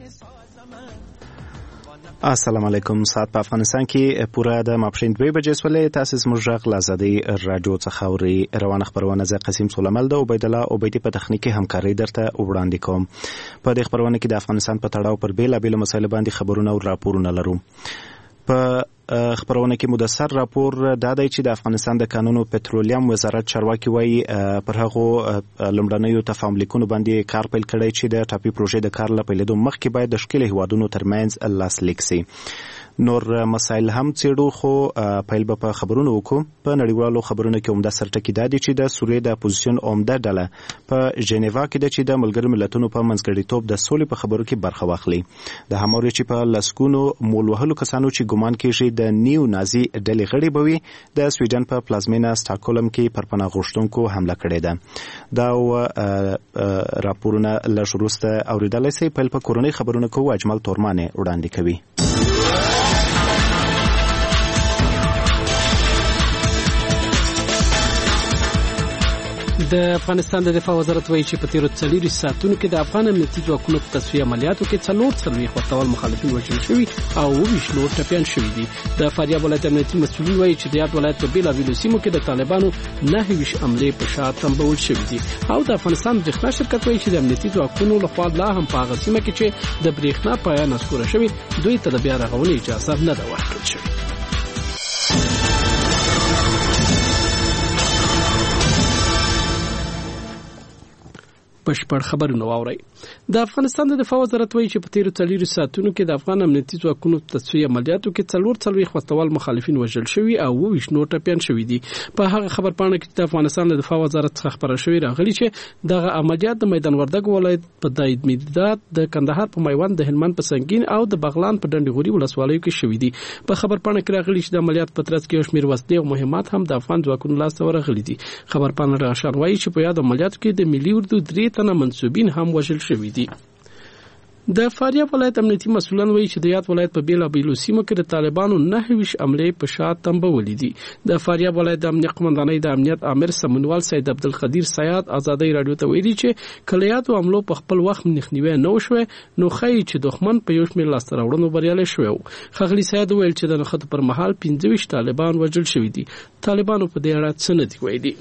السلام علیکم. ساعت په افغانستان کې پوره د ماپښین 2 بجې سولې. تاسو زموږ غږ له آزادۍ رادیو څخه اورئ. روانه خبرونه زه قاسم سلیمال د عبید الله عبیدی په تخنیکي همکارۍ درته وړاندې کوم. په دې خبرونه کې د افغانستان په تړاو پر بیلابیلو مسایلو باندې خبرونه او راپورونه لرو. په خبرونه کې مدثر راپور دا دی چې د افغانستان د کانونو پټرولیم وزارت چارواکي وایي پر هغو لومړنیو تفاهم لیکونو باندې کار پیل کړی چې د ټاپي پروژې د کار له پیلېدو مخکې باید د ښکېلو هیوادونو ترمنځ لاسلیک سي. نور مسایل هم څېړو، خو پیل به په خبرونو وکړو. په نړیوالو خبرونو کې عمده سرټکي دا دی چې د سوریې د اپوزیسیون عمده ډله په ژنیوا کې ده چې د ملګرو ملتونو په منځګړیتوب د سولې په خبرو کې برخه واخلي. د هماوري چې په لسګونو مول وهلو کسانو چې ګمان کېږي د نیو نازي ډلې غړي به وي د سویډن په پلازمینه سټاکهولم کې پر پناه غوښتونکو حمله کړې ده. دا راپورونه لږ وروسته اورېدلی سئ. پیل په کورنۍ خبرونه کوو. اجمل تورمانې وړاندې کوي. د افغانستان د دفاع وزارت وایي چې په تیرو 40 ساعتونو کې د افغان امنیتي ځواکونو په تصفیه عملیاتو کې 440 ورتول مخالفین وژل شوي او 20 نور ټپیان شوي دي. د فاریاب ولایت امنیتي مسؤلین وایي چې د یاد ولایت په بیلابیلو سیمو کې د طالبانو 29 حملې په شا تنبول شوي دي. او د افغانستان برېښنا شرکت وایي چې د امنیتي ځواکونو لخوا لا هم په هغه سیمه کې چې د برېښنا پایان اسکوره شوي دوی ته د بیا رغونې اجازه نه ده ورکړل شوې. بشپړ خبرونه واورئ. د افغانستان د دفاع وزارت وایي چې په تیرو 40 ساعتونو کې د افغان امنیتي ځواکونو تصفیه عملیاتو کې 440 ورتول مخالفین وژل شوي او 20 نور ټپیان شوي دي. په هغه خبرپاڼه کې د افغانستان د دفاع وزارت څخه خبره شوې راغلي چې دغه عملیات د میدان وردګ ولایت په داید میداد، د کندهار په میوند، د هلمند په سنگین او د بغلان په ډنډغوري ولسوالیو کې شوي دي. په خبرپاڼه کې راغلي چې د عملیات په ترڅ کې یو شمېر وسلې او مهمات هم د افغان ځواکونو لاسته ورغلي دي. خبرپاڼه راښار وایي چې په یاد عملیاتو کې د ملي اردو 3 تنه منسوبین هم وژل شوي دي. د فاریاب ولایت امنیتي مسؤلان وایي چې د یاد ولایت په بیلابیلو سیمو کې د طالبانو 29 حملې په شا تنبولې دي. د فاریاب ولایت د امنیت قومندانۍ د امنیت امر سمونوال سید عبدالقدیر سیاد آزادۍ رادیو ته ویلي چې کلیاتو حملو په خپل وخت مخنیوي نه وشوه، نو ښایي چې دښمن په یو شمېر لاسته راوړنو بریالی شوی و. ښاغلي سیاد وویل چې د نښتو پر مهال 25 طالبان وژل شوي دي. طالبانو په دې اړه څه نه دي ویلي.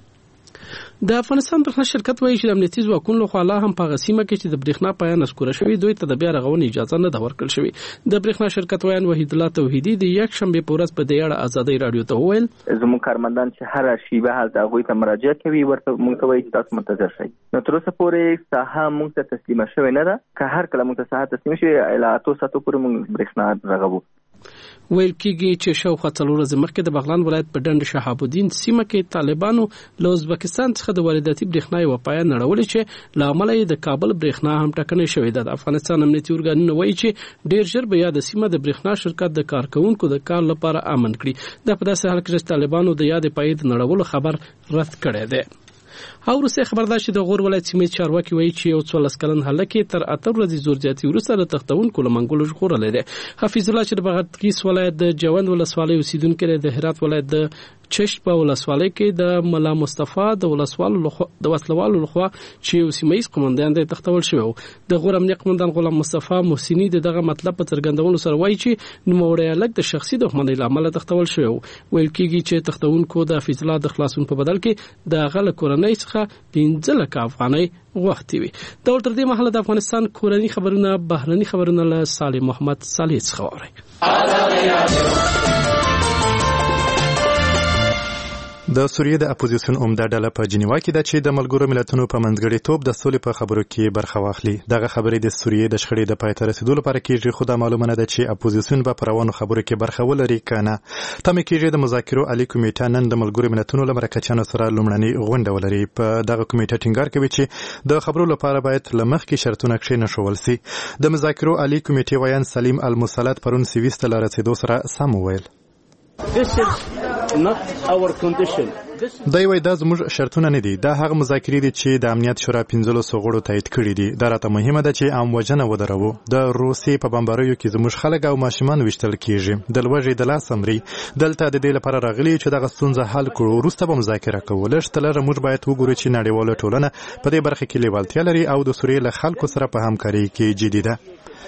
د افغانستان برېښنا شرکت وایي چې د امنیتي ځواکونو لخوا لا هم په هغه سیمه کې چې د برېښنا پایان اسکوره شوي دوی ته د بیا رغونې اجازه نه ده ورکړل شوې. د برېښنا شرکت ویان وحید الله توحیدي د یکشنبې په ورځ په دې اړه آزادۍ رادیو ته وویل زموږ کارمندان چې هر شیبه هلته هغوی ته مراجعه کوي، ورته موږ ته وایي چې تاسو منتظر شئ. نو تر اوسه پورې ساحه موږ ته تسلیمه شوې نه ده. که هر کله موږ ته ساحه تسلیمه شي اله 8 ساعتو پورې موږ برېښنا رغوو. ویل کېږي چې شاوخوا 4 ورځې مخکې د بغلان ولایت په ډنډ شهاب الدین سیمه کې طالبانو له ازبکستان څخه د وارداتي برېښنا یوه پایه نړولې چې له امله یې د کابل برېښنا هم ټکنۍ شوې ده. د افغانستان امنیتي ارګانونه وایي چې ډېر ژر به یاده سیمه د برېښنا شرکت د کارکوونکو د کار لپاره امن کړي. دا په داسې حال کې چې طالبانو د یادې پایې د نړولو خبر رد کړی دی. او روسي خبردار چې د غور ولایت سیمې چارواکي وایي چې یو 14 کلن هلک تر 8 ورځې زور زیاتي وروسته د تختونکو له منګولو ژغورلی دی. حفیظ الله چې د بغدادغیس ولایت د جوند ولسوالۍ اوسیدونکی دی، د هرات ولایت د چشت په ولسوالۍ کې د ملا مصطفی د وسلوالو لخوا چې یو سیمه ییز قومندان دی تختول شوی. د غور امنیت قومندان غلام مصطفی محسني دغه مطلب په څرګندولو سره وایي چې نوموړی هلک د شخصي دښمنۍ له امله تختول شوی. ویل کېږي چې تختونکو د حفیظ الله د خلاصون په بدل کې د هغه له کورنۍ څخه 15 لک افغانۍ غوښتې وي. دا تر دې مهاله د افغانستان کورني خبرونه بهرني خبرونه له صالح محمد صالح څخه واورئ. د سوریې د اپوزیسیون عمده ډله په جنیوا کې ده چې د ملګرو ملتونو په منځګړیتوب د سولې په خبرو کې برخه واخلي. دغه خبرې د سوریې د شخړې د پای ته رسیدو لپاره کېږي، خو دا معلومه نه ده چې اپوزیسیون به په روانو خبرو کې برخه ولري که نه. تمه کېږي د مذاکرو عالي کمیټه نن د ملګرو ملتونو له مرکچیانو سره لومړنۍ غونډه ولري. په دغه کمیټه ټینګار کوي چې د خبرو لپاره باید له مخکې شرطونه کښېنښول سي. د مذاکرو عالي کمیټې ویان سلیم المسلط پرون سویس ته له رسېدو سره سم وویل. دا زموږ شرطونه نه دي، دا هغه مذاکرې دي چې د امنیت شورا 15 غړو تایید کړي دي. دا راته مهمه ده چې عام وژنه ودروو. د روسیې په بمباریو کې زموږ خلک او ماشومان ویشتل کیږي. د لوږې د لاس امري دلته د دې لپاره راغلي چې دغه ستونزه حل کړو. وروسته به مذاکره کوو. لږ تر لږه موږ باید وګورو چې نړیواله ټولنه په دې برخه کې لیوالتیا لري او د سوریې له خلکو سره په همکارۍ کې جدي ده.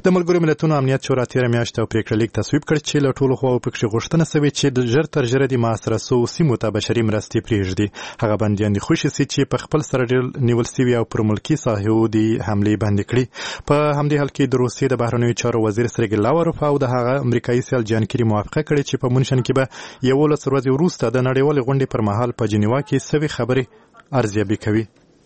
د ملګرو ملتونو امنیت شورا تېره میاشت پریکړه لیک تصویب کړ چې له ټولو خواوو پکې غوښتنه سوې چې د ژر تر ژره د محاصره سوو سیمو ته بشري مرستې پرېږدي. هغه بندیان دي خوشي سي چې په خپل سره ډېر نیول سوي او پر ملکي ساحو د حملې بندي کړي. په همدې حال کې د روسیې د بهرنیو چارو وزیر سرګی لاوروف او د هغه امریکایي سیال جان کیري موافقه کړې چې په مونشن کې به 11 ورځې وروسته د نړیوالې غونډې پر مهال په جنیوا کې سوي خبرې ارزیابي کوي.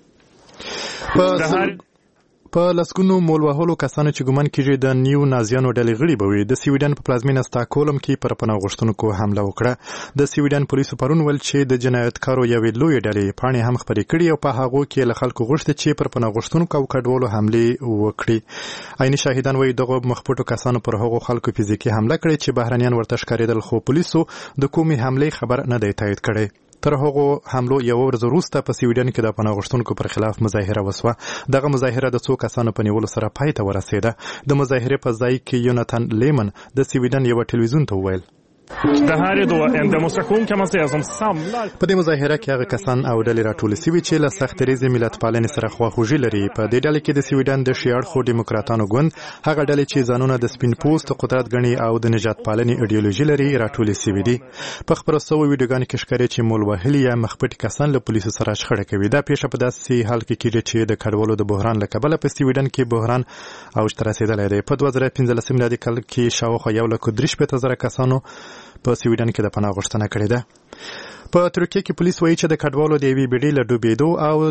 په لسګونو مول وهلو کسانو چې ګمان کېږي د نیو نازیانو ډلې غړي به وي د سویډن په پلازمینه سټاکهولم کې پر پناه غوښتونکو حمله وکړه. د سویډن پولیسو پرون ویل چې د جنایتکارو یوې لویې ډلې پاڼې هم خپرې کړي او په هغو کې له خلکو غوښتي چې پر پناه غوښتونکو او کډوالو حملې وکړي. عیني شاهدان وایي دغه مخپټو کسانو پر هغو خلکو فزیکي حمله کړې چې بهرنیان ورته ښکارېدل، خو پولیسو د کومې حملې خبر نه دی تایید کړی. تر هغو حملو یو ورځ وروسته په سویډن کې د پناه غوښتونکو پر خلاف مظاهره وسوه. دغه مظاهره د څو کسانو په نیولو سره پای ته ورسېده. د مظاهرې په ځای کې یوناتان لیمن د سویډن یو ټلویزیون ته وویل Det här är då en demonstration kan man säga som samlar. په دې مظاهره کې هغه کسان او ډلې راټول شوي چې له سخت دریځ ملت پالنې سره خواخوږي لري. په دې ډلې کې د سویډن د شیاړخو ډیموکراتانو ګوند، هغه ډلې چې ځانونه د سپین پوست قدرت ګڼي او د نجات پالنې ایډیولوژي لري راټول شوي دي. په خبرو شویو ویډیوګانو کې ښکاري چې مول وهلي یا مخپټي کسان له پولیسو سره شخړه کوي. دا پیښه په داسې حال کې کېږي چې د کډوالو د بحران له کبله په سویډن کې بحران اوج ته رسېدلی دی. په 2015 میلادي کال کې شاوخوا 1,63,000 کسانو په سویډن کې د پناه غوښتنه کړې ده. په ترکیه کې پولیس وایي چې د کډوالو د یوې بیړۍ له ډوبېدو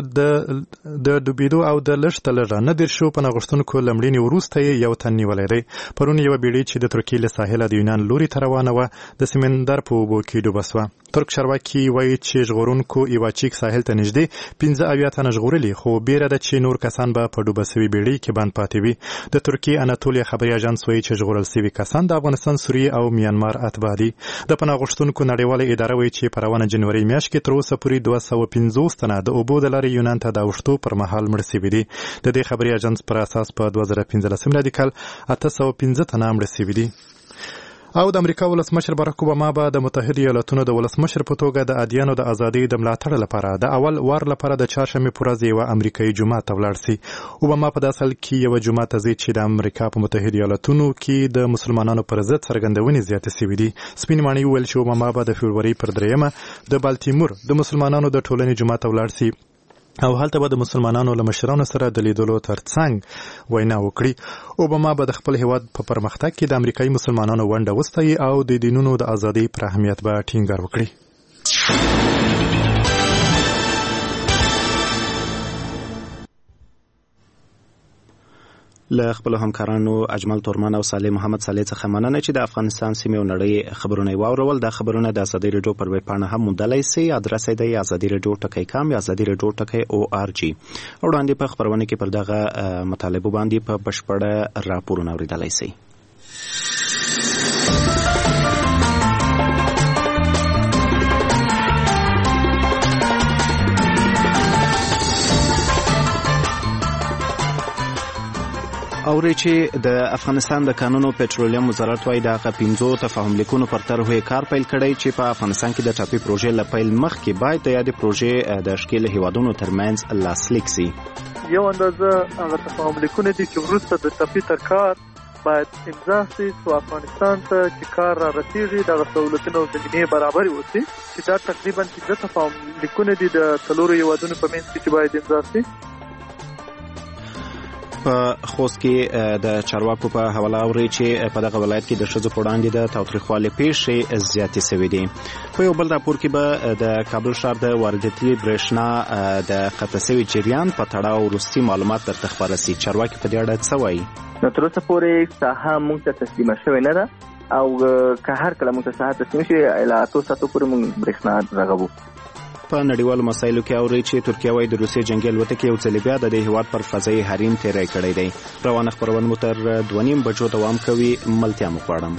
او د لږ تر لږه 9 پناه غوښتونکو له مړینې وروسته یو تن نیولی دی. پرون یوه بیړۍ چې د ترکیې له ساحله د یونان لوري ته روانه وه د سمندر په اوبو کې ډوبه سوه. ترک چارواکي وایي چې ژغورونکو ایواچیک ساحل ته نږدې 15 تنه ژغورلي، خو بیره ده چې نور کسان به په ډوبه سوي بیړۍ کې بند پاتې وي. د ترکیې اناتولیا خبري اژانس وایي چې ژغورل سوي کسان د افغانستان، سوریې او میانمار اتباع دي. د پناه غوښتونکو نړیواله اداره وایي چې په روانه جنوري میاشت کې تر اوسه پورې 250 تنه د اوبو د لارې یونان ته د اوښتو پر مهال مړه سوي دي. د دې خبري اژانس پر اساس په 2015 میلادي کال 815 تنه مړه سوي دي. او د امریکا ولسمشر باراک اوباما به د متحده ایالاتونو د ولسمشر په توګه د ادیانو د ازادۍ د ملاتړ لپاره د اول وار لپاره د چهارشنبې په ورځ یوه امریکایي جومات ته ولاړ شي. اوباما په داسې حال کې یوه جومات ته ځي چې د امریکا په متحده ایالاتونو کې د مسلمانانو پر ضد څرګندونې زیاتې شوي دي. سپین ماڼۍ وویل چې اوباما به د فبروري پر 3 د بالتیمور د مسلمانانو د ټولنې جومات ته ولاړ شي او هلته به د مسلمانانو له مشرانو سره د لیدلو ترڅنګ وینا وکړي. اوباما به د خپل هیواد په پرمختګ کې د امریکایي مسلمانانو ونډه وستایي او د دینونو د ازادۍ پر اهمیت به ټینګار وکړي. له خپل همکارانو اجمل تورمان او صالح محمد صالح څخه مننه چې د افغانستان سیمې او نړۍ خبرونه واورول. د خبرونه د ازادي رادیو پر ویب پاڼه هم موندلای شئ. ادرس یې د azadi.radio.com یا azadi.radio.org. وړاندې په خبرونه کې پر دغه مطالبه باندې په بشپړه راپورونه اوریدلای شئ. اوري چې د افغانستان د قانون او پټرولیم وزارت وايي د 15 تفاهم لیکونو پر طرحه کار پیل کړی چې په افغانستان کې د ټاپي پروژې لپاره مخکې باید د یادې پروژې د اشکیل هیوادونو ترمنځ لاسلیک شي. یو اندازه هغه تفاهم لیکونه دي چې وروسته د ټاپي تر کار باید امضا شي چې افغانستان ته چې کار را رسیږي د سہولتونو او زمینې برابر وي چې دا تقریبا چې د تفاهم لیکونه دي د څلورو هیوادونو په منځ کې باید امضا شي. په خوست کې د چارواکو په حواله اوري چې په دغه ولایت کې د ښځو په وړاندې د تاوتریخوالي پیښې زیاتې شوې دي. په یو بل راپور کې به د کابل ښار د وارداتي برېښنا د قطع شوي جریان په تړاو وروستي معلومات درته خپاره شي. چارواکي په دې اړه څه وایي؟ نو تر اوسه پورې ساحه موږ ته تسلیمه شوې نه ده او که هر کله موږ ته ساحه تسلیم شي اله 8 ساعتو پورې موږ برېښنا رغوو. په نړیوالو مسایلو کې اوري چې ترکیه وايي د روسیې جنگي الوتکې یو ځل بیا د دې هیواد پر فضایي حریم تیری کړی دی. روانه خبرونه مو تر 2:30 بجو دوام کوي. ملتیا مو غواړم.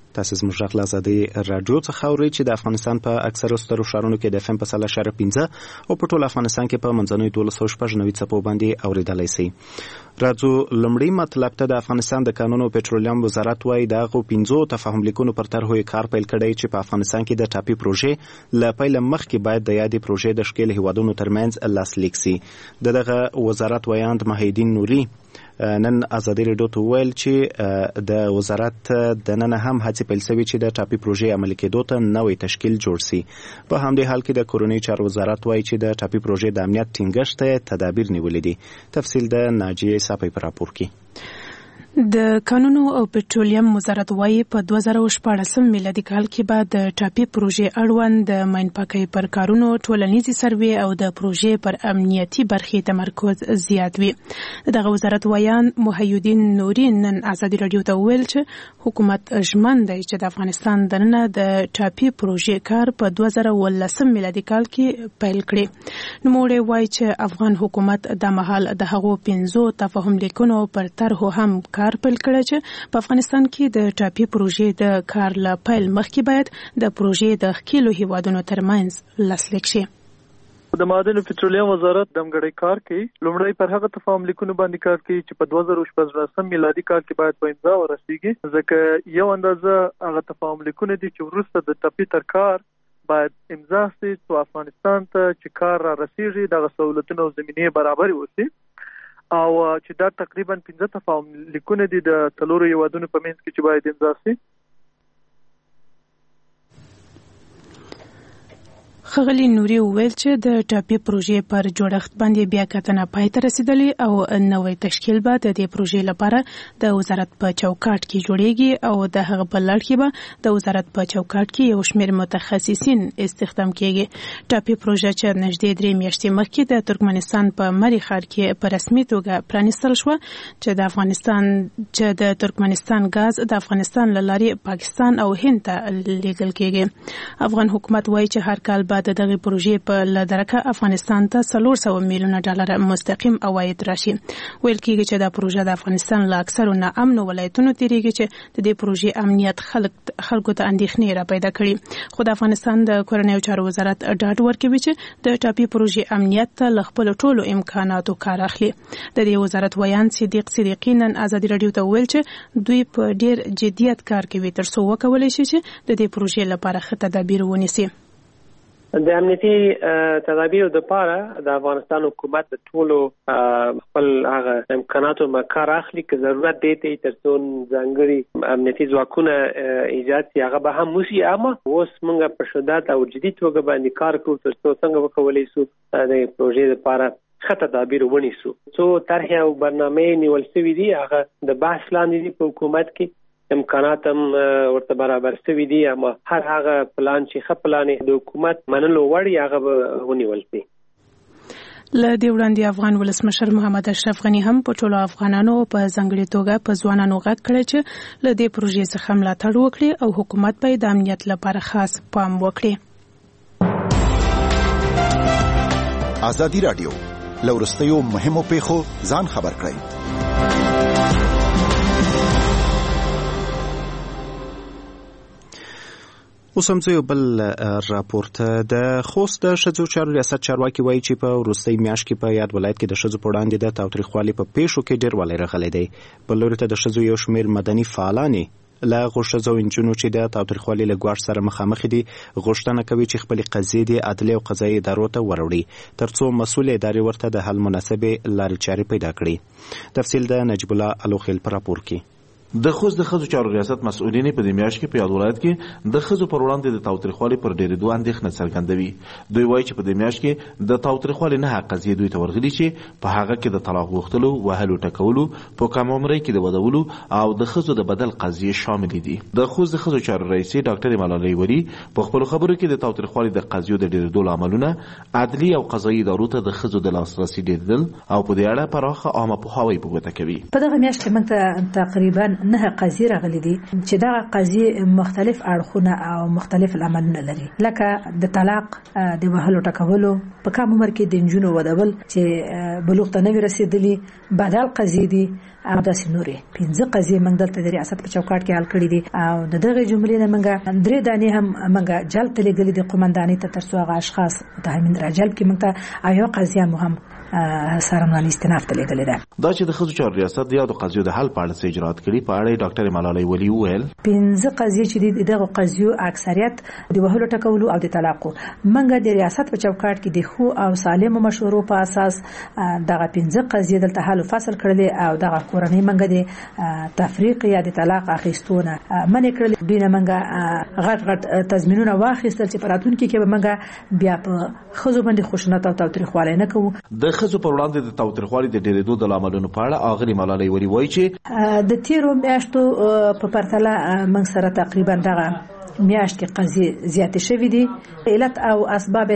تاسو زموږ غږ له آزادۍ راډیو څخه اورئ چې د افغانستان په اکثرو سترو ښارونو کې د FM په 100.15 او په ټول افغانستان کې په منځنوي 1290 څپو باندې اوریدلای شئ. راځو لومړی مطلب ته. د افغانستان د کانونو او پټرولیم وزارت وايي د هغو 15 تفاهم لیکونو پر طرحو کار پیل کړی چې په افغانستان کې د ټاپي پروژې له پیل مخکې باید د یادې پروژې د ښکېل هیوادونو ترمنځ لاسلیک شي. دغه وزارت وایاند محیدین نوري نن آزادي رادیو ته ویل چې د وزارت د نن هم هڅې پیل شوې چې د ټاپي پروژې عملي کېدو ته نوې تشکیل جوړ شي. په همدې حال کې د کورنۍ چارو وزارت وایي چې د ټاپي پروژې د امنیت ټینګښت ته تدابیر نیولې دي. تفصیل د ناجیه صافی پر راپور کې. د کانونو او پټرولیم وزارت وايي په 2014 میلادي کال کې به د ټاپي پروژې اړوند د ماین پاکۍ پر کارونو ټولنیزي سروې او د پروژې پر امنیتي برخې تمرکز زیات وي. دغه وزارت وایان محیدین نوري نن آزادي رادیو ته ویل چې حکومت ژمن دی چې د افغانستان دننه د ټاپي پروژې کار په 2019 میلادي کال کې پیل کړي. نوموړی وايي چې افغان حکومت د مهال د هغو 15 تفاهم لیکونو پر طرحو هم کار پیل کړی چې په افغانستان کې د ټاپي پروژې د کار له پیل مخکې باید د پروژې د ښکېلو هیوادونو ترمنځ لاسلیک شي. د معادن پټرولیم وزارت دمګړی کار کوي. لومړی پر هغه تفاهم لیکونو باندې کار کوي چې په 2014 میلادي کال کې باید په امضا ورسیږي، ځکه یو اندازه هغه تفاهم لیکونه دي چې وروسته د ټاپي تر کار باید امضا شي چې افغانستان ته چې کار را رسیږي دغه سہولتونه او زمینې برابر وي، او چې دا تقریبا 15 تفاهم لیکونه دي د تلورو هیوادونو په منځ کې چې باید امضا شي. ښاغلي نوري وویل چې د ټاپي پروژې پر جوړښت باندې بیا کتنه پای ته رسیدلې او نوې تشکیل به د دې پروژې لپاره د وزارت په چوکاټ کې جوړیږي او د هغه په لړ کې به د وزارت په چوکاټ کې یو شمېر متخصصین استخدام کیږي. ټاپي پروژه چې نږدې 3 میاشتې مخکې د ترکمنستان په مری ښار کې په رسمي توګه پرانیستل شوه چې د ترکمنستان غاز د افغانستان له لارې پاکستان او هند ته لیږل کیږي. افغان حکومت وایي چې هر کال د دغه پروژې په لدرکه افغانستان ته $400 میلیونه مستقیم عواید راشي. ویل کېږي چې دا پروژه د افغانستان له اکثرو ناامنو ولایتونو تیریږي چې د دې پروژې امنیت خلکو ته اندېښنې را پیدا کړي. خو د افغانستان د کورنیو چارو وزارت ډاډ ورکوي چې د ټاپي پروژې امنیت ته له خپلو ټولو امکاناتو کار اخلي. د دې وزارت ویان صدیقي نن آزادي رادیو ته ویل چې دوی په ډیر جدیت کار کوي تر څو وکولای شي چې د دې پروژې لپاره ښه تدابیر ونیسي. د امنیتي تدابیرو لپاره د افغانستان حکومت د ټولو خپل هغه امکاناتو کار اخلي که ضرورت دی تر څو ځانګړي امنیتي ځواکونه ایجاد شي هغه به هم وشي. اما اوس موږ په شدت او جدي توګه باندې کار کوو تر څو څنګه وکولای شو د پروژې لپاره ښه تدابیر ونیسو. څو طرحې او برنامې نیول شوي دي هغه د بحث لاندې دي په حکومت کې، امکانات هم ورته برابر شوي دي، اما هر هغه پلان چې ښه پلان د حکومت منلو وړ هغه به ونیول شي. له دې وړاندې افغان ولسمشر محمد اشرف غني هم په ټولو افغانانو په ځانګړي توګه په ځوانانو غږ کړی چې له دې پروژې څخه ملاتړ وکړي او حکومت به د امنیت لپاره خاص پام وکړي. آزادي رادیو له وروستیو مهمو پیښو ځان خبر کړئ. اوس هم یو بل راپورټ د خوست د ښځو چارو ریاست چارواکي وایي چې په وروستۍ میاشت کې په یاد ولایت کې د ښځو په وړاندې د تاوتریخوالي په پیښو کې ډېر والی راغلی دی. بل لوري ته د ښځو یو شمېر مدني فعالانې له هغو ښځو او نجونو چې د تاوتریخوالي له ګواښ سره مخامخ دي غوښتنه کوي چې خپلې قضیې د عدلي او قضایي ادارو ته وروړي تر څو مسؤل ادارې ورته د حل مناسبې لارې چارې پیدا کړي. تفصیل د نجیب الله الوخیل پر راپور کې. د خوست د ښځو چارو ریاست مسؤلین په دې میاشت کې په یاد ولایت کې د ښځو پر وړاندې د تاوتریخوالي پر ډېرېدو اندېښنه څرګندوي. دوی وایي چې په دې میاشت کې د تاوتریخوالي 9 قضیې دوی ته ورغلي چې په هغه کې د طلاق غوښتلو، وهلو، ټکولو، په کم عمرۍ کې د ودولو او د ښځو د بدل قضیې شاملې دي. د خوست د ښځو چارو رئیسې ډاکټرې ملالۍ ولي په خپلو خبرو کې د تاوتریخوالي د قضیو د ډېرېدو لاملونه، عدلي او قضایي ادارو ته د ښځو د لاسرسي ډېرېدل او په دې اړه پراخه عامه پوهاوی په ګوته کوي. په دغه میاشت کې موږ ته تقریبا نه قضیه راغلي دي چې دا قضیه مختلف اړخونه او مختلف عملونه لري، لکه د طلاق، د وهلو ټکولو، په کوم عمر کې د نجونو ودول چې بلوغ ته نه رسیدلي، بدل قضیه دي او داسې نورې 5 قضیې موږ دلته د ریاست په چوکاټ کې حل کړې دي. او د دغه جملې نه موږ 3 دانې هم موږ جلب ته لګلې دي قومندانۍ ته، تر څو هغه اشخاص متهمین را جلب کړي. موږ ته یو قضیه مهم سرمناني استناف ته لګلې ده. دا چې د ښځو چارو ریاست د یادو قضیو د حل په اړه څه اجرات کړي په اړه ډاکټر ملالۍ ولی وویل 5 قضیې چې دغه قضیو اکثریت د وهلو ټکولو او د طلاقو موږ د ریاست په چوکاټ کې د خو او سالم مشورو په اساس دغه 5 قضیې دلته حل فصل کړل او دغه کورنۍ موږ د تفریق یا د طلاق اخیستونه منې کړل. دوی نه موږ غټ تضمینونه واخیستل چې پراتون کې موږ بیا په ښځو باندې خشونت او تاوتریخوالی نه کوو. د ښځو پر وړاندې د تاوتریخوالي د ډېرېدو د لاملونو په اړه اغلې ملالۍ ولی وایي چې د تیرو میاشتو په پرتله موږ سره تقریبا دغه میاشتې قضیې زیاتې شوې دي. علت او اسباب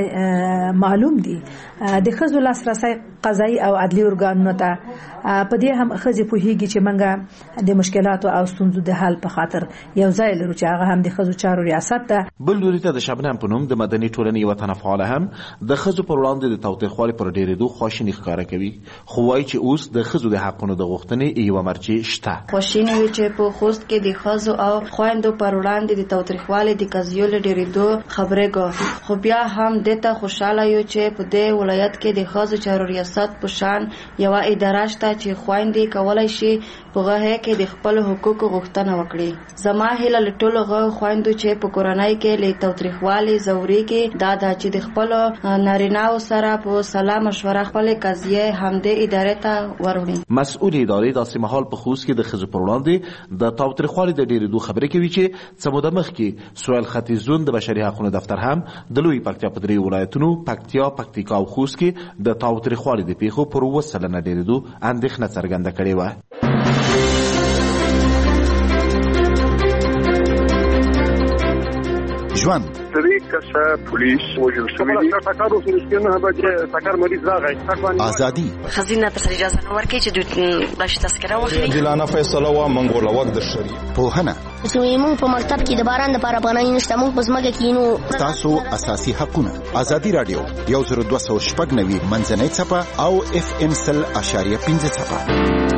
معلوم دي. د ښځو لاسرسی قضایي او عدلي ارګانونو ته په دې هم ښځې پوهېږي چې موږ د مشکلاتو او ستونزو د حل په خاطر یو ځای لرو چې هغه هم د ښځو چارو ریاست ته. بل لوري ته د شبنم په نوم د مدني ټولنې یوه تنه فعاله هم د ښځو پر وړاندې د تاوتریخوالي پر ډېرېدو خواشیني ښکاره کوي، خو وایي چې اوس د ښځو د حقونو د غوښتنې یوه مرجع شته. خواشیني وي چې په خوست کې د ښځو او خویندو پر وړاندې د تاوتریخوالي د قضیو له ډېرېدو خبرې کوي، خو بیا هم دته خوشاله یو چې په دې ولایت کې د ښځو چارو ریاست په شان یوه اداره شته چې خویندې کولی شي په هغه کې د خپل حقوقو غوښتنه وکړي. زما هیله له ټولو هغو خویندو چې په کورنۍ کې له تاوتریخوالي ځورېږي دا ده چې د خپلو نارینه‌و سره په سلا مشوره خپلې قضیې همدې ادارې ته وروړي. مسؤل ادارې داسې مهال په خوست کې د ښځو پر وړاندې د تاوتریخوالي د ډېرېدو خبرې کوي چې څه موده مخکې سویل ختیځ زون د بشري حقونو دفتر هم د لوی پکتیا په 3 ولایتونو پکتیا، پکتیکا او خوست کې د تاوتریخوالي د پیښو پر 7 سلنه ډېرېدو اندېښنه څرګنده کړې وه. ژوند پولیس وجل شوی دی ټاکارو سره به ټاکار مریض راغی ازادي خزینه تر اجازه نه ورکړي چې دوی باش تذکره واخلي. دلانه فیصله وا منګول وخت د شری پوهنه موږ په مکتب کې د باران لپاره پناه نشته، موږ په ځمکه کې نو تاسو اساسي حقونه. ازادي رادیو 10290 منځنۍ صفه او FM 100.5 صفه.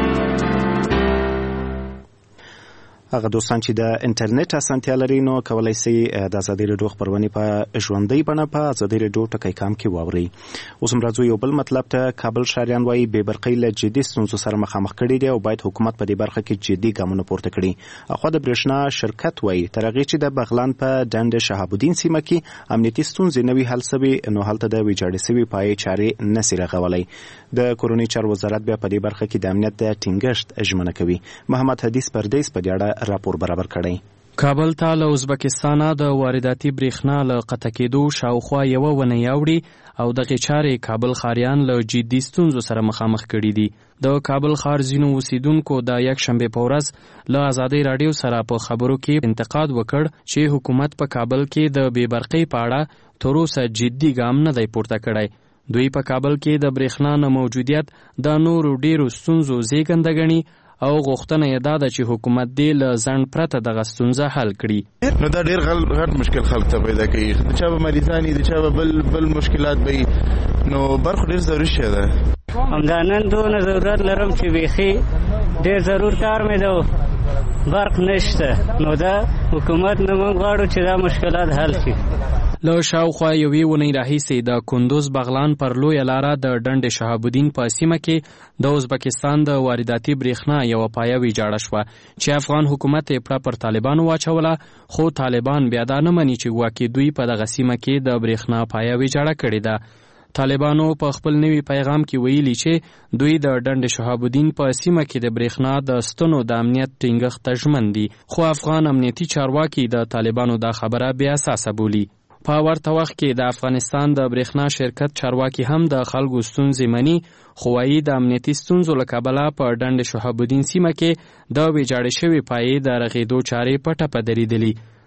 هغه دوستان چې د انټرنیټ اسانتیا لري نو کولای شي د ازادي رادیو خبرونه په ژوندۍ بڼه په ازادي رادیو ټکی کام کې واوري. اوس هم راځو یو بل مطلب ته. کابل شهریان وايي بې برقۍ له جدي ستونزو سره مخامخ کړي دي او باید حکومت په دې برخه کې جدي ګامونه پورته کړي. اخو د برېښنا شرکت وايي تر هغې چې د بغلان په ډنډ شهاب الدین سیمه کې امنیتي ستونزې نوي حل سوي نو هلته د ویجاړې سوي پایې چارې نسي رغولی. د کورنۍ چارو وزارت بیا په دې برخه کې د امنیت د ټینګښت ژمنه کوي. محمد حدیث پردیس په دې اړه راپور برابر کړی. کابل ته له ازبکستانه د وارداتي برېښنا له قطع کېدو شاوخوا یوه ونې اوړي او دغې چارې کابل ښاریان له جدي ستونزو سره مخامخ کړي دي. د کابل ښار ځینو اوسیدونکو د یکشنبې په ورځ له ازادۍ راډیو سره په خبرو کې انتقاد وکړ چې حکومت په کابل کې د بې برقۍ په اړه تر اوسه جدي ګام نه دی پورته کړی. دوی په کابل کې د برېښنا نه موجودیت د نورو ډیرو ستونزو زیږنده ګڼي او غوښتنه یې دا ده چې حکومت دې له ځنډ پرته دغه ستونزه حل کړي. نو دا ډېر غټ مشکل خلک ته پیدا کوي. د چا به مریضان دي، د چا به بل مشکلات به نو برخو ډېر ضروري شی ده. همدا نن دونه ضرورت لرم چې بیخي ډېر ضرور کار مې ده، برق نشته، نو دا حکومت نه موږ غواړو چې دا مشکلات حل شي. له شاوخوا یوې ونې راهیسې د کندوز بغلان پر لویه لاره د ډنډ شهاب الدین په سیمه کې د ازبکستان د وارداتي برېښنا یوه پایه ویجاړه شوه چې افغان حکومت یې پړه پر طالبانو واچوله، خو طالبان بیا دا نه مني چې واقع دوی په دغه سیمه کې د برېښنا پایه ویجاړه کړې ده. طالبانو په خپل نوي پیغام کې ویلي چې دوی د ډنډ شهاب الدین په سیمه کې د برېښنا د ستنو د امنیت ټینګښت ته ژمن دي، خو افغان امنیتي چارواکي د طالبانو دا خبره بې اساسه بولي. په ورته وخت کې د افغانستان د برېښنا شرکت چارواکي هم د خلکو ستونزې مني، خو وايي د امنیتي ستونزو له کبله په ډنډ شهاب الدین سیمه کې د ویجاړې شوې پایې د رغېدو چارې په ټپه درېدلي.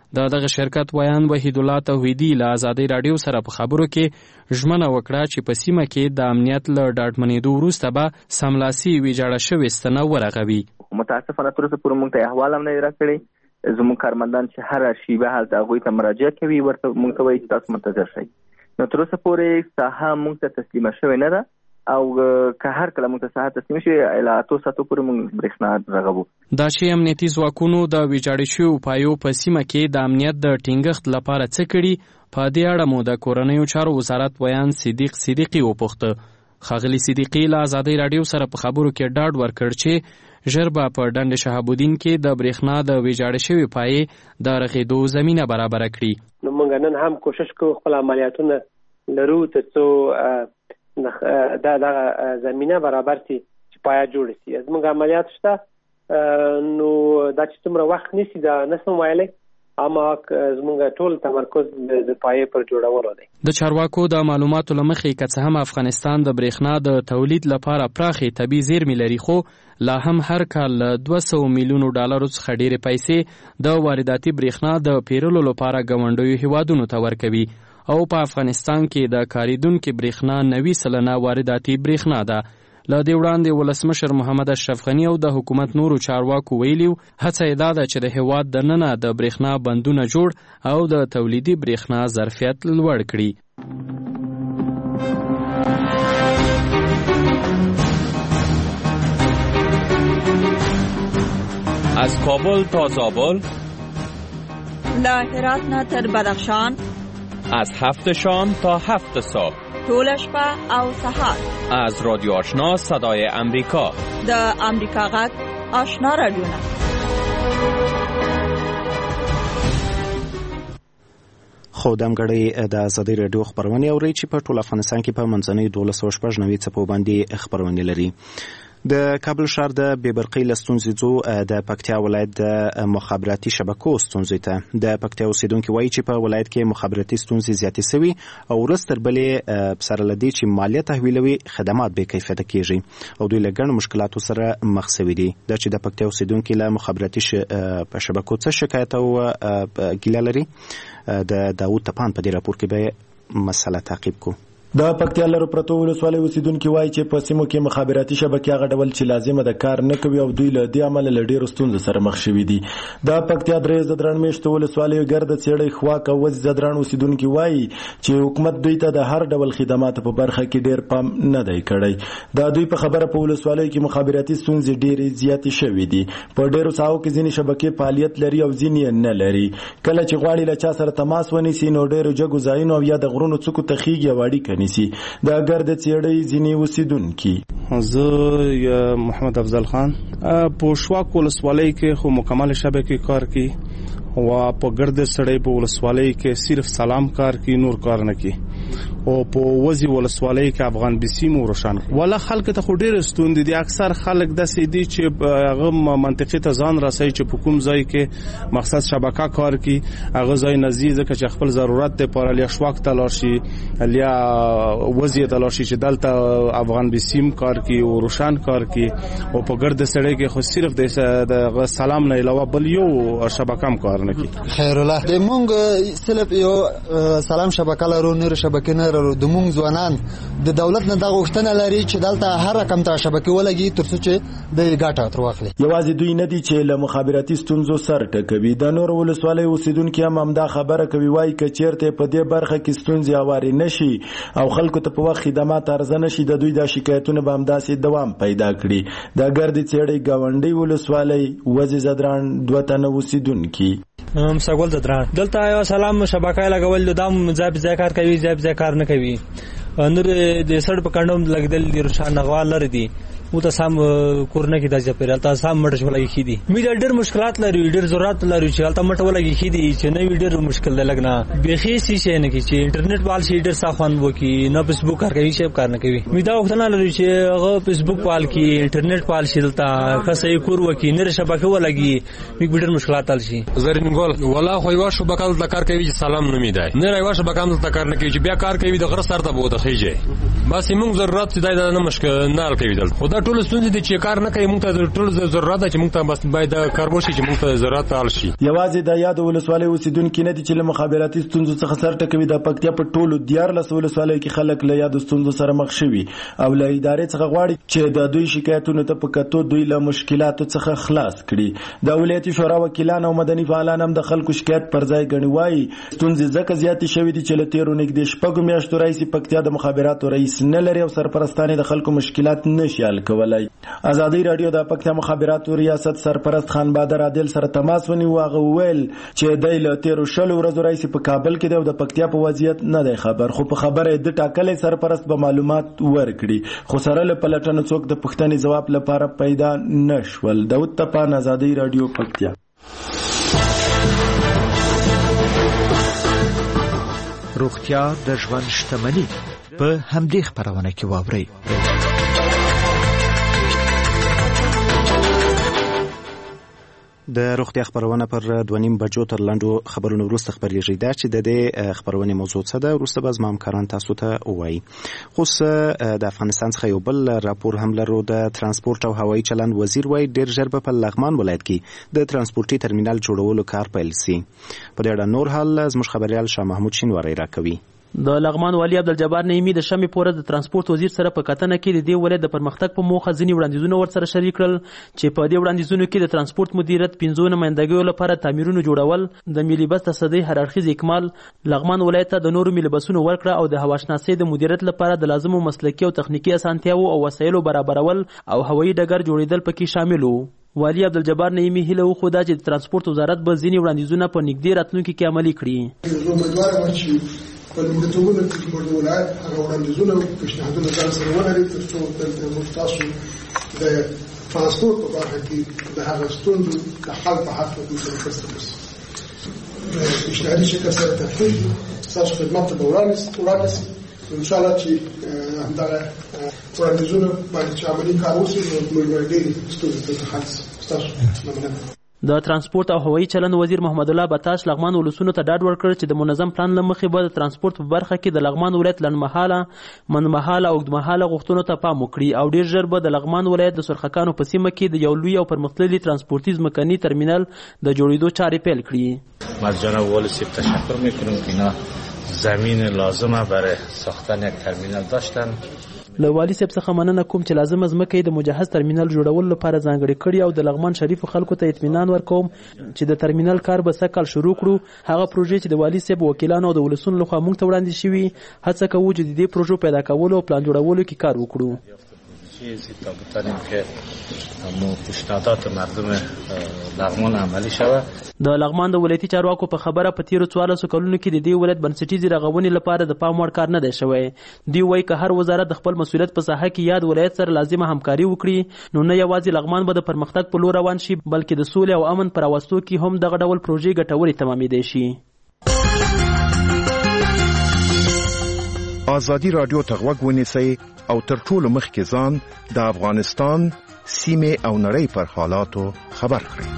دغه شرکت ویان وحید الله توحیدی له آزادۍ رادیو سره په خبرو کې ژمنه وکړه چې په سیمه کې د امنیت له ډاډمنېدو وروسته به سملاسي ویجاړه شوې ستنه ورغوي. متاسفانه تر اوسه پورې موږ ته احوال هم نه راکړی. زموږ کارمندان چې هر شیبه هلته هغوی ته مراجعه کوي ورته موږ ته وایي چې تاسو منتظر شئ. نو تر اوسه پورې ساحه موږ ته تسلیمه شوې نه ده او که هر کله موږ ته ساحه تسلیم شي اله 8 ساعتو پورې موږ برېښنا رغوو. دا چې امنیتي ځواکونو د ویجاړې شویو پایو په سیمه کې د امنیت د ټینګښت لپاره څه کړي، په دې اړه مو د کورنیو چارو وزارت ویان صدیق صدیقي وپوښته. ښاغلي صدیقي له آزادۍ رادیو سره په خبرو کې ډاډ ورکړ چې ژر به په ډنډ شهابالدین کې د برېښنا د ویجاړې شویو پایې د رغېدو زمینه برابره کړي. نو موږ نن هم کوشش کوو خپل عملیاتونه لرو ترڅو دا زمینه برابر شي چې پایا جوړ شي. زموږ عملیات شته نو دا چې څومره وخت نیسي دا نسم ویلی، اما زموږ ټول تمرکز د پایې پر جوړولو دی. د چارواکو د معلوماتو له مخې که څه هم افغانستان د برېښنا د تولید لپاره پراخې طبیعي زیرمې لري، خو لا هم هر کال له 200 میلیونو ډالرو څخه ډېرې پیسې د وارداتي برېښنا د پیرلو لپاره ګاونډیو هیوادونو ته ورکوي او په افغانستان کې د کاریدونکو برېښنا 90% وارداتي برېښنا ده. له دې وړاندې ولسمشر محمد اشرف غني او د حکومت نورو چارواکو ویلي هڅه یې دا ده چې د هیواد دننه د برېښنا بندونه جوړ او د تولیدي برېښنا ظرفیت لوړ کړي. از کابل تا زابل، له هرات نه تر بدخشان، از 7 شام تا 7 صبح، طول شپه او سحر، از رادیو آشنا صدای امریکا، د امریکا غږ آشنا رادیوونه. خو دمګړی د آزادۍ رادیو خبرونه اوري چې په ټول افغانستان کې په منځنۍ 1290 څپو باندې خبرونه لري. د کابل ښار د بېبرقۍ له ستونزې ځو د پکتیا ولایت د مخابراتي شبکو ستونزې ته. د پکتیا اوسیدونکي وایي چې په ولایت کې مخابراتي ستونزې زیاتې سوي او ورځ تر بلې سره له دې چې مالیه تحویلوي خدمات بې کیفیته کیږي او دوی له ګڼو مشکلاتو سره مخ سوي دي. دا چې د پکتیا اوسیدونکي له مخابراتي شبکو څه شکایت او ګیله لري، د داود تپان په دې راپور کې به مسله تعقیب کو. د پکتیا لرو پرتو ولسوالۍ اوسیدونکي وایي چې په سیمو کې مخابراتي شبکې هغه ډول چې لازمه د کار نه کوي او دوی له دې امله له ډېرو ستونزو سره مخ شوي دي. د پکتیا درې زدران میشتو ولسوالۍ ګرد څېړۍ خواک او وزې زدران اوسیدونکي وایي چې حکومت دوی ته د هر ډول خدماتو په برخه کې ډېر پام نه دی کړی. د دوی په خبره په ولسوالۍ کې مخابراتي ستونزې ډېرې زیاتې شوي دي. په ډېرو ساحو کې ځینې شبکې فعالیت لري او ځینې نه لري. کله چې غواړي له چا سره تماس ونیسي نو ډېرو جګو ځایونو او یا د غرونو څوکو ته خیږي او اړیکه نیسي. د ګرد څېړۍ ځینې اوسیدونکي زه محمد افضل خان په شواک ولسوالۍ کې خو مکمل شبکې کار کوي او په ګرد سړی په ولسوالۍ کې صرف سلام کار کوي، نور کار نه کوي. او په وزي ولسوالۍ کې افغان بسیم روشن ولا خلک ته خو ډېر ستوند دي. اکثر خلک داسې دي چې هغه منطقې ته ځان راسي چې په کوم ځای کې مقصد شبکه کار کوي هغه ځای نزدیک ځکه چې خپل ضرورت دی پر لیا شواک ته لاړ شي لیا وزي ته لاړ شي چې دلته افغان بسیم کار کوي او روشن کار کوي. او په ګرد سړی کې خو صرف د سلام نه علاوه بل یو شبکه هم کار نه کوي. خیر الله د مونږ صرف یو سلام شبکه لرو، نور شبکه نه لرو. د مونږ ځوانان د دولت نه دا غوښتنه لري چې دلته هر رقم ته شبکه ولګي ترڅو چې د ګټه تر واخلي. یوازې دوی نه دي چې له مخابراتي ستونزو سر ټکوي. د نور ولسوالۍ اوسیدونکي هم همدا خبره کوي. وایي که چیرته په دې برخه کې ستونزې هوارې نشي او خلکو ته په وخت خدمات عرضه نشي د دوی د شکایتونو به همداسې دوام پیدا کړي. د ګرد څېړۍ ګاونډۍ ولسوالۍ وزې زدران 2 تنه اوسیدونکي مسګول زدران دلته یو سلام شبکه لګول د دام ځای کار کوي، ځای کار نه کوي. نور د سړ په کندوم لګدل دي روشان نغوال لري دي مو ته سم کورنه کې د ځپیرل تاسو سم مټ شولای کی دي. می ډېر مشکلات لري، ډېر ضرورت لري چې البته مټ ولګي کی دي چې نه ډېر مشکل لګنا بيخي سي شي نه کی چې انټرنیټ وال شي ډېر صافن وکي نه فیسبوک کار کوي شي کار نه کوي. می دا وختونه لري چې هغه فیسبوک وال کی انټرنیټ وال شي دلته خاصه کور وکي نه شبکه ولګي می ډېر مشکلات ال شي. زرین ګول ولا خو یو شبکه د کار کوي چې سلام نومي دی، نه یو شبکه د کار نه کوي چې بیا کار کوي د غره سره ته بوته خيږي. بس موږ ضرورت دی دا نه مشکل نه کوي دل خدا ټول ستونزې دي چې کار نه کوي موږ ته ټول ضرورت چې موږ ته بس باید کار وشي چې موږ ته ضرورت حل شي. یوازې د یاد ولسوالۍ اوسیدونکو نه دي چې له مخابراتي ستونزو څخه سر ټکوي. د پکتیا په ټولو 14 ولسوالیو کې خلک له یاد ستونزو سره مخ شوي او له ادارې څخه غواړي چې د دوی شکایتونو ته په کتو دوی له مشکلاتو څخه خلاص کړي. د ولایتي شورا وکیلان او مدني فعالان هم د خلکو شکایت پر ځای ګڼي. وايي ستونزې ځکه زیاتې شوې دي چې له تیرو نږدې 6 میاشتو راهیسې پکتیا د مخابراتو رئیس نه لري او سرپرستانې د خلکو مشکلات نشي حل کولای. ازادي رادیو د پکتیا مخابراتو ریاست سرپرست خان بادر عادل سره تماس ونیو. هغه وویل چې د له تیرو 10 ورځو راهیسې په کابل کې د پکتیا په وضعیت نه دی خبر، خو په خبره د ټاکلې سرپرست به معلومات ورکړي، خو سره له پلټنې څوک د پښتنې جواب لپاره پیدا نشول. داود تپان، ازادي رادیو پکتیا. روغتیا د ژوند شتمني په همدې خبرونه کې واورئ. د روغتیا خبرونه پر 2:30 بجو تر لنډو خبرونو وروسته خبرېږي دا چې د دې خبرونې موضوع څه ده. وروسته به زما همکاران تاسو ته ووایي. خو د افغانستان څخه یو بل راپور هم لرو. د ترانسپورت او هوایي چلند وزیر وایي ډېر ژر به په لغمان ولایت کې د ترانسپورتي ترمینل جوړولو کار پیل شي. په دې اړه نور حال زموږ خبريال شاه محمود شینواری راکوي. د لغمان والی عبدالجبار نعیمی د شمې پورې د ترانسپورت وزیر سره په کتنه کې د دې ولایت د پرمختګ په موخه ځینې وړاندیزونه ورسره شریک کړل چې په دې وړاندیزونو کې د ترانسپورت مدیریت 15 نمائندګیو لپاره تعمیرونه جوړول، د ملي بس تصدۍ هر اړخیز اکمال، لغمان ولایت ته د نورو ملي بسونو ورکړه او د هواشناسۍ د مدیریت لپاره د لازمو مسلکي او تخنیکی اسانتیاو او وسایلو برابرول او هوایي ډګر جوړیدل پکې شامل وو. والی عبدالجبار نعیمی هیله وښوده چې د ترانسپورت وزارت به ځینې وړاندیزونه په نږدې راتلونکي کې عملي کړي. په لومړیتوبونو کې زموږ د ولایت هغه وړاندیزونه او پیشنهادونه ځان سره ولري تر څو موږ تاسو د ترانسپورت په برخه کې د هغه ستونزو د حل په هکله دوی سره مرسته وشي. د پیشنهادي شکل سره تفصیل ستاسو خدمت ته به وړاندې شي. انشاءالله چې همدغه وړاندیزونه باندې چې عملي کار وشي نو موږ به ډېرې ستونزې ته حل شي. ستاسو مننه. د ترانسپورت او هوایي چلند وزیر محمد الله بتاش لغمان ولسونو ته ډاډ ورکړ چې د منظم پلان له مخې به د ترانسپورت په برخه کې د لغمان ولایت لنډمهاله، منځمهاله او اوږدمهاله غوښتنو ته پام وکړي او ډیر ژر به د لغمان ولایت د سرخکانو په سیمه کې د یو لوی او پرمختللي ترانسپورتي ځمکني ترمینل د جوړېدو چارې پیل کړي. از جناب والی صاحب تشکر میکنم که اینا زمین لازمه برای ساختن یک ترمینل داشتن. له والی صاحب څخه مننه کوم چې لازمه ځمکه د مجهز ترمینل جوړولو لپاره ځانګړې کړي او د لغمان شریفو خلکو ته اطمینان ورکوم چې د ترمینل کار به سکل شروع کړو. هغه پروژې چې د والی صاحب وکیلانو او د ولسونو لخوا موږ ته وړاندې شوي، هڅه کوو چې د دې پروژو پیدا کولو او پلان جوړولو کې کار وکړو. چیزی تا بتانیم که پیشنهادات مردم لغمان عملی شوه. د لغمان د ولایتي چارواکو په خبره په تیرو 14 کلونو کې د دې ولایت بنسټیزې رغونې لپاره د پام وړ کار نه دی شوی. دوی وایي که هر وزارت د خپل مسؤلیت په ساحه کې یاد ولایت سره لازمه همکاري وکړي نو نه یوازې لغمان به د پرمختګ په لور روان شي بلکې د سولې او امن پر راوستو کې هم دغه ډول پروژې ګټورې تمامېدای شي. ازادي رادیو ته غوږ ونیسئ او تر ټولو مخکې ځان د افغانستان سیمې او نړۍ پر حالاتو خبر کړئ.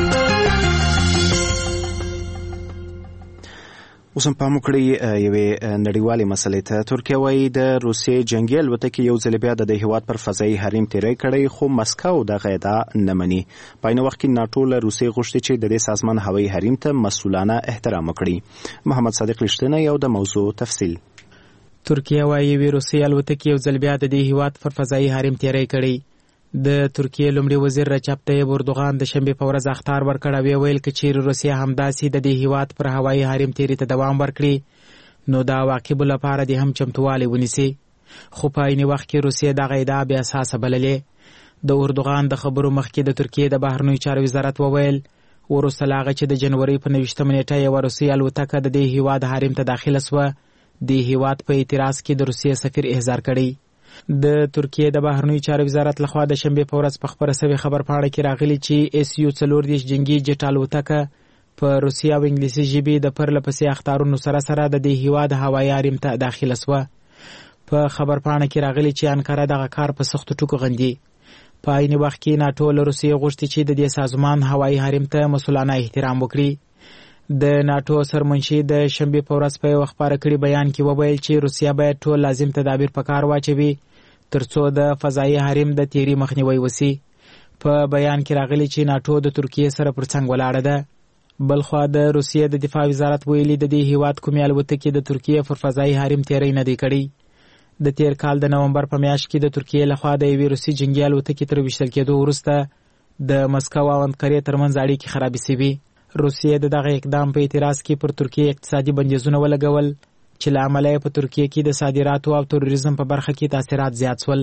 اوس هم پام وکړئ یوې نړیوالې مسلې ته. ترکیه وایي د روسیې جنګي الوتکې یو ځل بیا د دې هېواد پر فضایي حریم تیری کړی خو مسکو دغه ادعا نه مني. په عین وخت کې ناټو له روسیې غوښتي چې د دې سازمان هوایي حریم ته مسؤلانه احترام وکړي. محمد صادق رښتینی او د موضوع تفصیل. ترکیه وایي روسیې الوتکې یو ځل بیا د دې هېواد پر فضایي حریم تیری کړی. د ترکیې لومړي وزیر رجب طیب اردوغان د شنبې په ورځ اخطار ورکړ او ویل که چیرې روسیه همداسې د دې هېواد پر هوایي حریم تیري ته دوام ورکړي نو د عواقبو لپاره دې هم چمتووالی ونیسي. خو په عین وخت کې روسیې دغه ادعا بې اساسه بللې. د اردوغان د خبرو مخکې د ترکیې د بهرنیو چارو وزارت وویل وروسته له هغه چې د جنوري په 29 نیټه یوه روسي الوتکه د دې هېواد حریم ته داخله سوه د هېواد په اعتراض کې د روسیې سفیر احضار کړی. د ترکیې د بهرنیو چارو وزارت لخوا د شنبې په ورځ په خپره سوې خبرپاڼه کې راغلي چې SU-34 جنګي جټ الوتکه په روسي او انګلیسي ژبې د پرله پسې اخطارونو سره سره د دې هېواد هوایي حریم ته داخله سوه. په خبرپاڼه کې راغلي چې انکاره دغه کار په سختو ټکو غندي. په عین وخت کې ناټو له روسیې غوښتي چې د دې سازمان هوایي حریم ته مسؤلانه احترام وکړي. د ناتو سرمنشي د شنبه په ورځ په خبره کړي بیان کې وویل چې روسیا باید ټول لازم تدابیر په کار واچوي ترڅو د فضایي حریم د تیری مخنیوي وسی. په بیان کې راغلي چې ناتو د ترکیه سره پر څنګ ولاړه ده. بلخوا د روسیې د دفاع وزارت ویلي د دې هیواد کومې الوتکې د ترکیه پر فضایي حریم تیری نه دی کړی. د تیر کال د نومبر په میاشت کې د ترکیه لخوا د یوې روسي جنگي الوتکې تر ویشتل کېدو وروسته د مسکو او انقرې ترمنځ اړیکې خرابې شوې. روسیې د دغه اقدام په اعتراض کې پر ترکیه اقتصادي بندیزونه ولګول چې له امله یې په ترکیه کې د صادراتو او تروریزم په برخه کې تاثیرات زیات شول.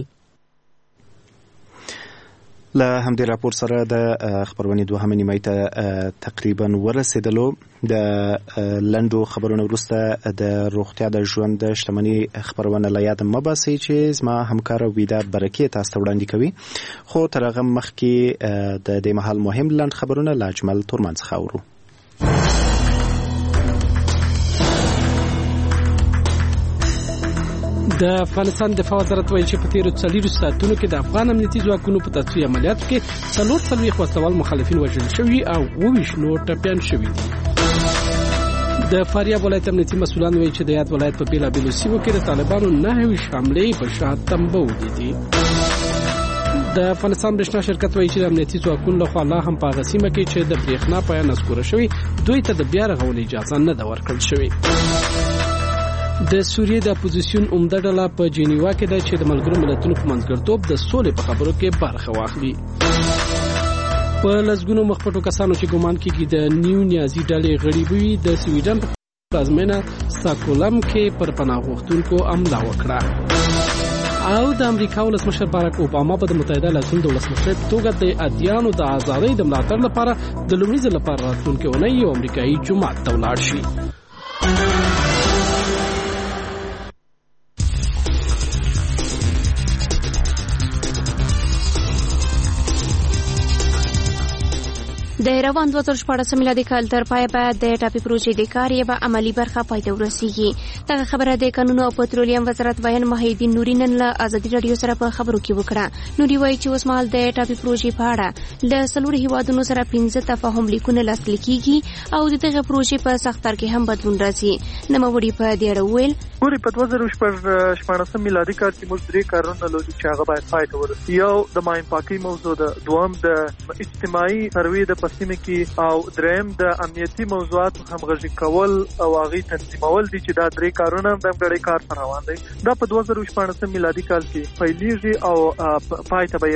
له همدې راپور سره د خبرونې دوهمې نیمایي ته تقریبا ورسېدلو. د لنډو خبرونو وروسته د روغتیا د ژوند د شتمنۍ خبرونه له یاده مه باسئ چې زما همکاره ویدا برکې تاسو ته وړاندې کوي. خو تر هغه مخکې د دې مهال مهم لنډ خبرونه له اجمل تورمن څخه اورو. د افغانستان دفاع وزارت وایي چې په تیرو 40 ساعتونو کې د افغان امنیتي ځواکونو په تطبیقي عملیاتو کې 440 وسلوال مخالفین وژل شوي او 22 نور ټپیان شوي دي. د فاریاب ولایت امنیتي مسؤلان وایي چې د یاد ولایت په بیلابیلو سیمو کې د طالبانو 9 حملې په شاهد تنبه دي. د افغانستان برېښنا شرکت وایي چې د امنیتي ځواکونو لخوا لا هم په هغه سیمه کې چې د برېښنا پایه نسکوره شوي دوی ته د بیا رغولو اجازه نه ده ورکړل شوې. د سوریې د اپوزیسیون عمده ډله په جنیوا کې ده چې د ملګرو ملتونو په منځګړیتوب د سولې په خبرو کې برخه واخلي. په لسګونو مخپټو کسانو چې ګمان کېږي د نیو نیازي ډلې غړي وي د سویډن په پلازمینه ساکولم کې پر پناه غوښتونکو حمله وکړه. او د امریکا ولسمشر باراک اوباما په متحده ایالاتونو د ولسمشر په توګه د ادیانو د ازادۍ د ملاتړ لپاره د لومړي ځل لپاره راتلونکي اونۍ یو امریکایي جماعت ته ولاړ شي. د روان 2014 میلادي کال تر پای بعد د ټاپي پروژې د کار یوه عملی برخه پای ته ورسیږي. دغه خبره د قانون او پټرولیم وزارت وایي محیدین نوري نن له ازادي رادیو سره په خبرو کې وکړه. نوري وایي چې اوس مهال د ټاپي پروژې په اړه له 4 هیوادونو سره 15 تفاهم لیکونه لاسلیک کیږي او د دغه پروژې په سختار کې هم بدلون راځي. نوموړي په دې اړه وویل ګوري په 2014 میلادي کال کې موږ 3 کارونه لرو چې هغه باید پای ته ورسیږي. یو د ماین پاکي موضوع ده، دوم د اجتماعي سروې د سیمه کې او دریم د امنیتي موضوعات همغږي کول او هغه تنظیمول دي چې دا 3 کارونه د غړي کار پر روان دي. دا په 2014 میلادي کال کې پیلېږي او پای ته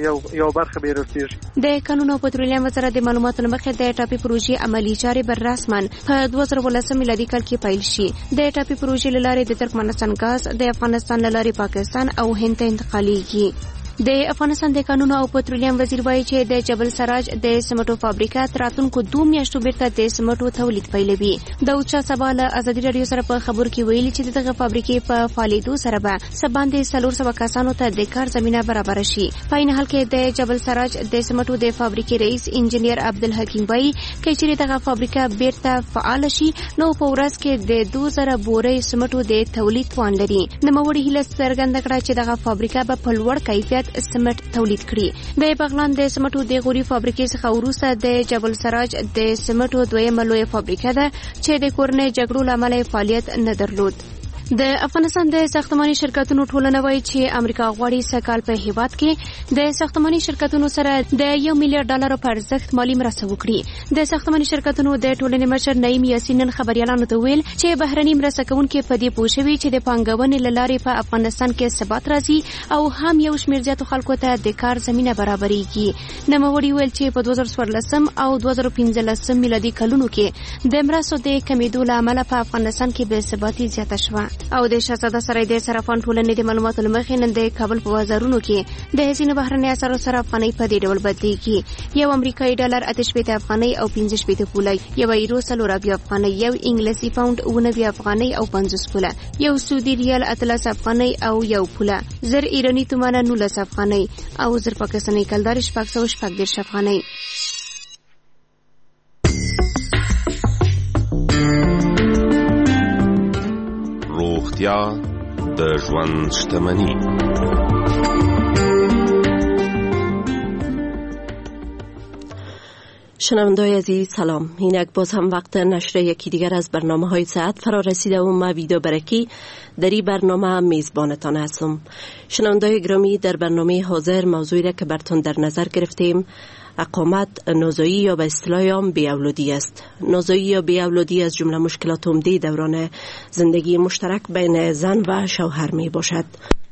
یو برخه به رسیږي. د قانون او پټرولیم وزارت د معلوماتو مخې د ټاپي پروژې عملی چارې بر رسمن په 2018 میلادي کال کې پیل شي. د ټاپي پروژې لاره د ترکمنستان غاز د افغانستان لاره پاکستان او هند ته انتقالېږي. د افغانستان د قانون او پټرولیم وزیر وایي چې د جبل سراج د سمټو فابریکه تراتونکو 2 میاشتو بیرته د سمټو تولید پیلوي. د اوچا سبا له ازادي رادیو سره په خبرو کې ویلي چې دغه فابریکې په فعالیتو سره به سباندې 400 کسانو ته د کار زمينه برابر شي. په این حال کې د جبل سراج د سمټو د فابریکې رئیس انجنیر عبدالحکیم وایي چې دغه فابریکه بیرته فعال شي نو په ورځ کې د 2000 بورې سمټو د تولید توان لري. نوموړي هیله څرګنده کړه چې دغه فابریکه به په لوړ کیفیت سمټ تولید کړي. د بغلان د سمټو د غوري فابریکې څخه وروسته د جبل سراج د سمټو دویمه لویه فابریکه ده چې د کورنۍ جګړو له امله فعالیت نه درلود. د افغانستان د ساختماني شرکتونو ټولنه وایي چې امریکا غواړي سکهال په هیواد کې د ساختماني شرکتونو سره د $1 میلیارډ په ارزښت مالی مرسته وکړي. د ساختماني شرکتونو د ټولنې مشر نعیم یاسین نن خبريالانو ته ویل چې بهرني مرسته کوونکي په دې پوه شوي چې د پانګونې له لارې په افغانستان کې ثبات راځي او هم یو شمېر زیاتو خلکو ته د کار زمینه برابرېږي. نوموړي ویل چې په 2014 او 2015 میلادي کلونو کې د مرستو د کمیدو له امله په افغانستان کې بې ثباتي زیاته شوه. او د شاهزاده سرای د صرافان ټولنې د معلوماتو لمخې نن د کابل په بازارونو کې د هزینه بهرنۍ اسعارو سره افغانۍ په دې ډول بدلېږي. یو امریکایي ډالر 88 افغانۍ او 15 پوله، یو یورو 40 افغانۍ، یو انګلیسي پاوند 90 افغانۍ او 50 پوله، یو سعودي ریال 13 افغانۍ او یو پوله، زر ایرانی تومانه 19 افغانۍ او زر پاکستاني کلدار 640 افغانۍ. روغتیا د ژوند شتمني. شنونده‌های عزیز سلام. اینک باز هم وقت نشر یکی دیگر از برنامه‌های ساعت فرا رسیده و ما ویدو برکی در این برنامه میزبانتان هستم. شنونده‌های گرامی، در برنامه حاضر موضوعی را که براتون در نظر گرفتیم اقامت، نازایی یا به اصطلاح عام بی‌اولادی است. نازایی یا بی‌اولادی از جمله مشکلات عمده دوران زندگی مشترک بین زن و شوهر می باشد.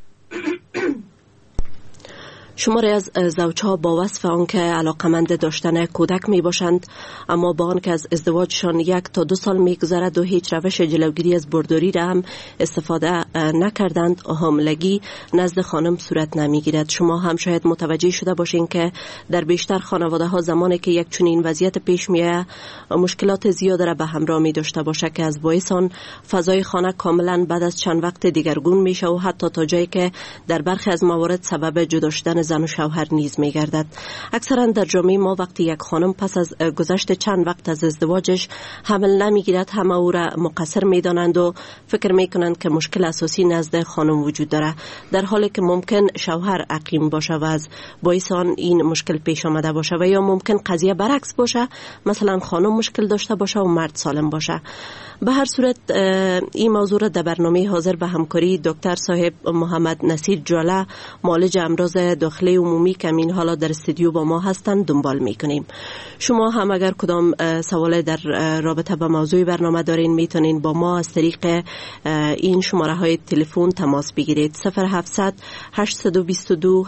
شماری از زوجها با وصف آنکه علاقمند داشتن کودک می باشند، اما با آنکه از ازدواجشان 1 تا 2 سال می گذرد و هیچ روش جلوگیری از برداری را هم استفاده نکردند، حاملگی نزد خانم صورت نمی گیرد. شما هم شاید متوجه شده باشین که در بیشتر خانواده ها زمانی که یک چنین وضعیت پیش می آید مشکلات زیاد را به همراه می داشته باشه که از باعث آن فضای خانه کاملا بعد از چند وقت دیگرگون می شود و حتی تا جایی که در برخی از موارد سبب جدا شدن زن و شوهر نیز می گردد. اکثرا در جامعه ما وقتی یک خانم پس از گذشت چند وقت از ازدواجش حمل نمی گیرد، همه او را مقصر می دانند و فکر می کنند که مشکل اساسی نزد خانم وجود دارد، در حالی که ممکن شوهر عقیم باشه و از باعث آن این مشکل پیش آمده باشه، و یا ممکن قضیه برعکس باشه، مثلا خانم مشکل داشته باشه و مرد سالم باشه. به هر صورت این موضوع را در برنامه حاضر به همکاری دکتر صاحب محمد نصیر جاله، معالج امراض داخلی عمومی که این حالا در استودیو با ما هستند دنبال میکنیم. شما هم اگر کدام سوال در رابطه با موضوع برنامه دارین میتونین با ما از طریق این شماره های تلفن تماس بگیرید: 0700 822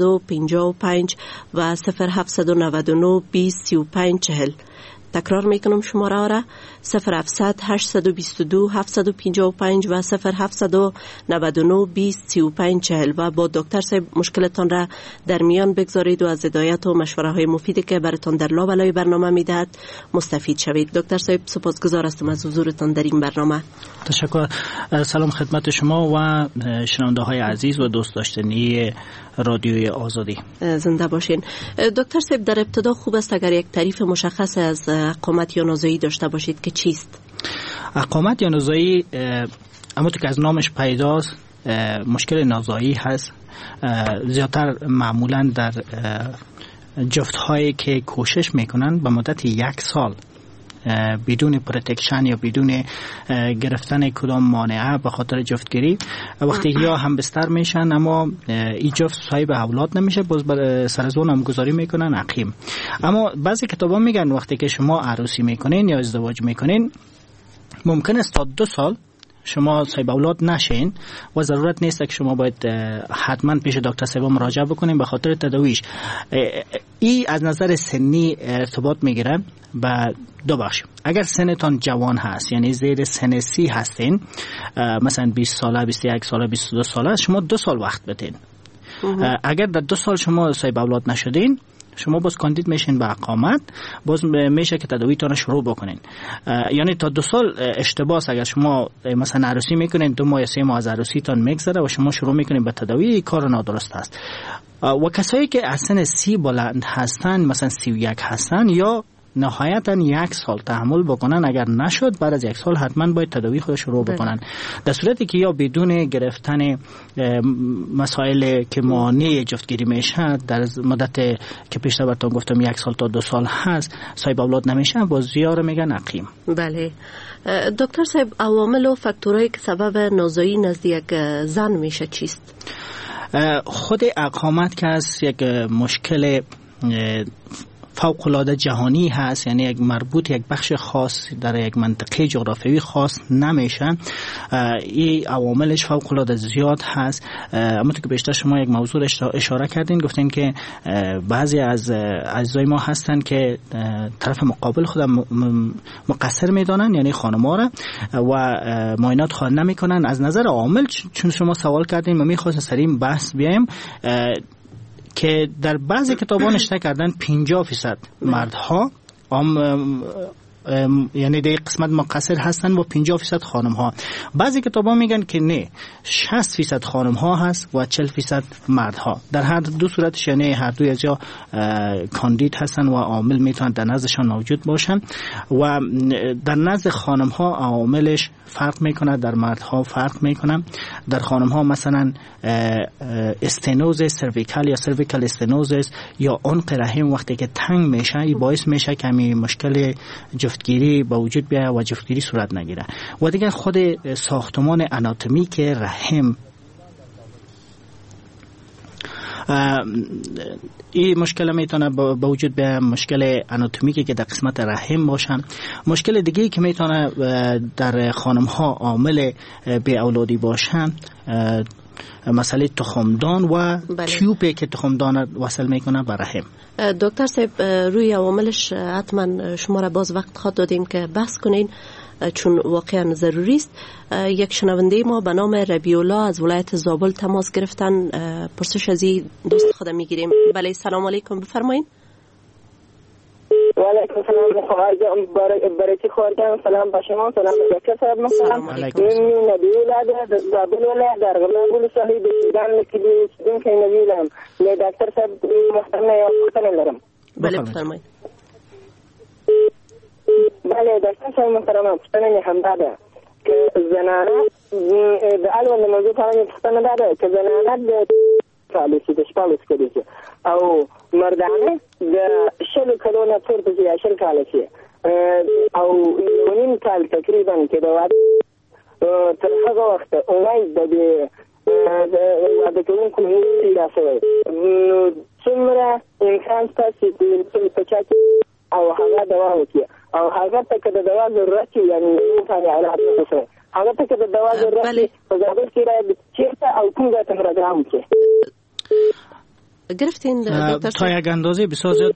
755 و 0799 20 35 40. تکرار میکنم شماره را: 0700 822 755 و 0799 20 35 40 و با دکتر صاحب مشکلتان را در میان بگذارید و از هدایت و مشوره های مفیدی که براتون در لابلای برنامه میدهد مستفید شوید. دکتر صاحب سپاسگزار هستم از حضورتان در این برنامه. تشکر. سلام خدمت شما و شنونده های عزیز و دوست داشتنی رادیوی آزادی. زنده باشین. دکتر صاحب در ابتدا خوب است اگر یک تعریف مشخص از اقامت یا نازایی داشته باشید که چیست؟ اقامت یا نازایی همونطور که از نامش پیداست مشکل نازایی هست. زیادتر معمولا در جفت هایی که کوشش میکنن به مدت 1 سال بدون پروتکشن یا بدون گرفتن کدام مانعه به خاطر جفتگیری وقتی یا هم بستر میشن اما این جفت صاحب اولاد نمیشه، باز سر از اون هم گذاری میکنن عقیم. اما بعضی کتابا میگن وقتی که شما عروسی میکنین یا ازدواج میکنین ممکن است تا 2 سال شما صاحب اولاد نشین و ضرورت نیست که شما باید حتما پیش دکتر صاحب مراجعه بکنین به خاطر تداویش. این از نظر سنی ارتباط میگیره به 2 بخش. اگر سنتان جوان هست یعنی زیر سن 30 هستین، مثلا 20 ساله، 21 ساله، 22 ساله، شما 2 سال وقت بدین. اگر در 2 سال شما صاحب اولاد نشدین شما باز کاندید میشین به اقامت، باز میشه که تداویتان شروع بکنین. یعنی تا 2 سال اشتباه اگر شما مثلا عروسی میکنین 2 ماه یا 3 ماه از عروسیتان میگذره و شما شروع میکنین به تداوی، کار نادرست است. و کسایی که از سن 30 بلند هستن، مثلا 31 هستن، یا نهایتا 1 سال تحمل بکنن، اگر نشد بعد از 1 سال حتما باید تداوی خود شروع بکنن. در صورتی که یا بدون گرفتن مسائل که مانع جفتگیری میشه در مدت که پیشتر براتون گفتم 1 سال تا 2 سال هست صاحب اولاد نمیشه، باز زیاره میگن عقیم. بله دکتر صاحب، عوامل و فاکتورایی که سبب نازایی نزد یک زن میشه چیست؟ خود اقامت که از یک مشکل فوق‌العاده جهانی هست، یعنی یک مربوط یک بخش خاص در یک منطقه جغرافیایی خاص نمیشه. این عواملش فوق‌العاده زیاد هست. اما که بیشتر شما یک موضوع اشاره کردین، گفتین که بعضی از اعضای ما هستن که طرف مقابل خودم مقصر میدانن، یعنی خانم‌ها را، و معاینات خانه نمیکنن. از نظر عامل چون شما سوال کردین من می‌خواستم سریع بحث بیایم که در بعضی کتابان نوشته کردن 50% مردها یعنی در قسمت مقصر هستن و 50% خانم ها. بعضی کتابا میگن که نه، 60% خانم ها هست و 40% مرد ها. در هر دو صورتش یعنی هر دوی از یا کاندید هستن و عامل میتونن در نزدشان موجود باشن و در نزد خانم ها عاملش فرق میکنه، در مرد ها فرق میکنه. در خانم ها مثلا استنوز سرویکال یا سرویکال استنوزس یا عنق رحم وقتی که تنگ میشه ای باعث میشه که می مشکل جفتگیری به وجود بیاید و جفتگیری صورت نگیره. و دیگه خود ساختمان آناتومیک رحم این مشکل میتونه به وجود بیاید، مشکل آناتومیکی که در قسمت رحم باشن. مشکل دیگه که میتونه در خانم ها عامل بی اولادی باشن مسئله تخمدان و تیوبی که تخمدان وصل میکنه به رحم. دکتر صاحب روی عواملش حتما شما را باز وقت خواهد دادیم که بحث کنین چون واقعا ضروری است. یک شنونده ما به نام ربیع‌الله از ولایت زابل تماس گرفتن، پرسش از این دوست خود میگیریم. بله سلام علیکم، بفرمایید. و علیکم سلام برای خواهرجان، سلام با شما، سلام به دکتر صاحب محترم. من نبی‌الله در زابل ولایت در غلام صحیح بسیدان که نبی‌الله لی دکتر صاحب محترم یا پوښتنه لرم. بله بفرمایید. بله دکتر صاحب محترم، پوښتنه همدا ده که زنانه د اول موضوع په اړه پوښتنه ده که زنانه د پالیسي د شپاړس کلو کې او مردانه د شلو کلو نه پورته چې یا شل کاله کې او یو نیم کال تقریبا کې د واده تر هغه وخته امید د واده کوونکو هیڅ را شوی نو څومره امکان شته چې په چا کې او هغه دوا وکړي او هغه ته که د دوا ضرورت وي یعنې انسان علاج وشي هغه ته که د دوا ضرورت وي په زابل کې باید چېرته او کوم ځای ته مراجعه وکړي. گرفتین تا یک اندازه بسیار زیاد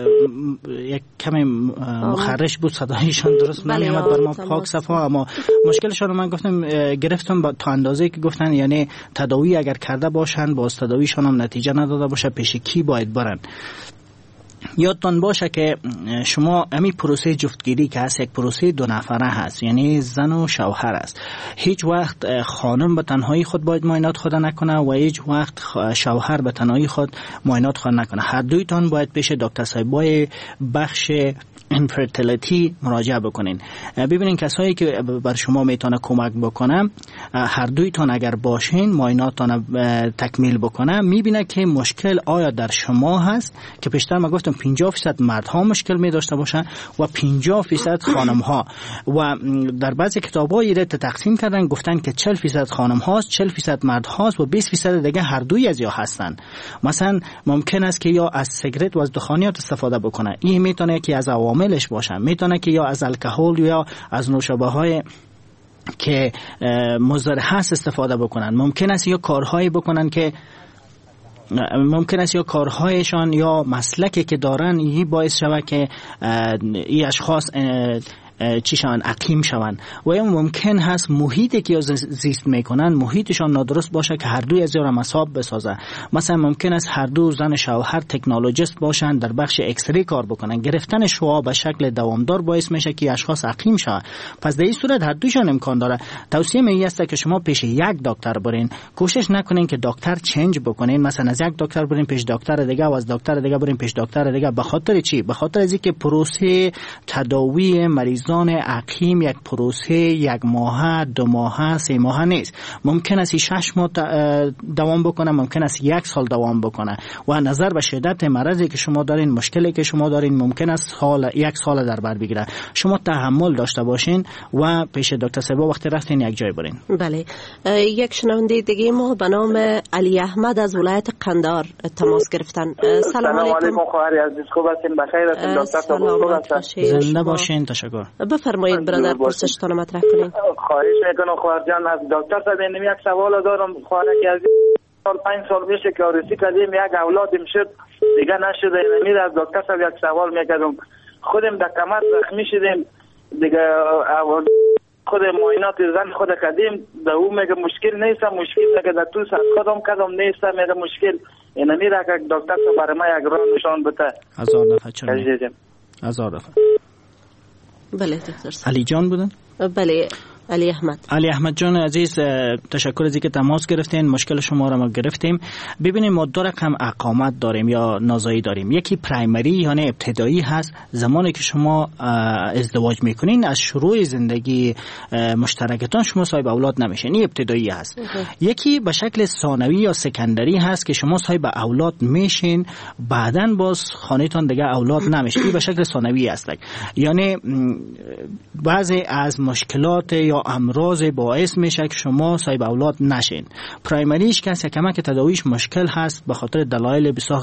یک کمی مخرش بود، صدایشان درست نمی‌آمد بر ما پاک صفا، اما مشکلشان من گفتم گرفتم تا اندازه که گفتن یعنی تداوی اگر کرده باشن باز تداویشان هم نتیجه نداده باشه پیش کی باید برن. یادتان باشه که شما همین پروسه جفتگیری که هست یک پروسه دو نفره هست، یعنی زن و شوهر است. هیچ وقت خانم به تنهایی خود باید معاینات خود نکنه و هیچ وقت شوهر به تنهایی خود معاینات خود نکنه. هر دویتان باید پیش دکتر صاحبای بخش انفرتیلیتی مراجعه بکنین. ببینین کسایی که بر شما میتونه کمک بکنه هر دویتان اگر باشین معایناتتان تکمیل بکنه میبینه که مشکل آیا در شما هست که پیشتر ما گفتم 50% مردها مشکل می داشته باشن و 50% خانم ها و در بعضی کتاب‌ها ایره تقسیم کردن گفتن که 40% خانم هاست 40% مرد هاست و 20% دیگه هر دوی از یا هستن. مثلا ممکن است که یا از سیگرت و از دخانیات استفاده بکنه، این میتونه که از عواملش باشه، میتونه که یا از الکل یا از نوشابه‌های که مضر هست استفاده بکنن، ممکن است یا کارهایی بکنن که ممکن است یا کارهایشان یا مسلکی که دارن این باعث شود که این اشخاص چی شوند عقیم شوند و یا ممکن هست محیطی که زیست میکنن محیطشان نادرست باشه که هر دوی از یا را مصاب بسازه. مثلا ممکن است هر دو زن شوهر تکنولوژیست باشن در بخش اکسری کار بکنن، گرفتن شعاع به شکل دوامدار باعث میشه که اشخاص عقیم شوند. پس در این صورت هر دویشان امکان داره. توصیه می است که شما پیش یک دکتر برین، کوشش نکنین که دکتر چنج بکنین، مثلا از یک دکتر برین پیش دکتر دیگه و از دکتر دیگه برین پیش دکتر دیگه. به خاطر چی؟ به خاطر اینکه پروسه تداوی مریض عقیم یک پروسه یک ماه، 2 ماه، 3 ماه نیست. ممکن است 6 ماه دوام بکنه، ممکن است 1 سال دوام بکنه و نظر به شدت مرضی که شما دارین، مشکلی که شما دارین، ممکن است 1 سال در بر بگیره. شما تحمل داشته باشین و پیش دکتر صاحب وقتی رفتین یک جای برین. بله. یک شنونده دیگه ما به نام علی احمد از ولایت قندهار تماس گرفتن. سلام علیکم. خواهر عزیز، خوب هستین؟ بخیر هستین؟ دکتر صاحب زنده باشین. تشکر. بفرمایید برادر، پرسشتان مطرح کنین. خواهش میکنم خواهر جان. از دکتر صاحب یک سوال دارم. خواهر که از 5 سال میشه که آرسی کردیم، یک اولادم شد دیگه نشده. امید از دکتر صاحب یک سوال میکردم. خودم در کمر زخمی شدیم دیگه، خود معاینات زن خود کردیم، در او میگه مشکل نیست، مشکل میگه در تو سر خودم کردم نیست، میگه مشکل این میره که دکتر صاحب برای ما یک راه نشان بده. 1000 دفعه چرا؟ 1000 دفعه. بله دکتر صاحب. علی جان بودن؟ بله علی احمد جان عزیز، تشکر از اینکه تماس گرفتین. مشکل شما را ما گرفتیم. ببینیم ما دو رقم اقامت داریم یا نازایی داریم. یکی پرایمری یعنی ابتدایی هست، زمانی که شما ازدواج میکنین از شروع زندگی مشترکتان شما صاحب اولاد نمیشین، این ابتدایی هست. یکی به شکل ثانوی یا سکندری هست که شما صاحب اولاد میشین، بعدن باز خانه‌تان دیگه اولاد نمیشه، این به شکل ثانوی هست. یعنی بعضی از مشکلات یا امراض باعث میشه که شما صاحب اولاد نشین. پرایمریش که کمک تداویش مشکل هست به خاطر دلایل بسیار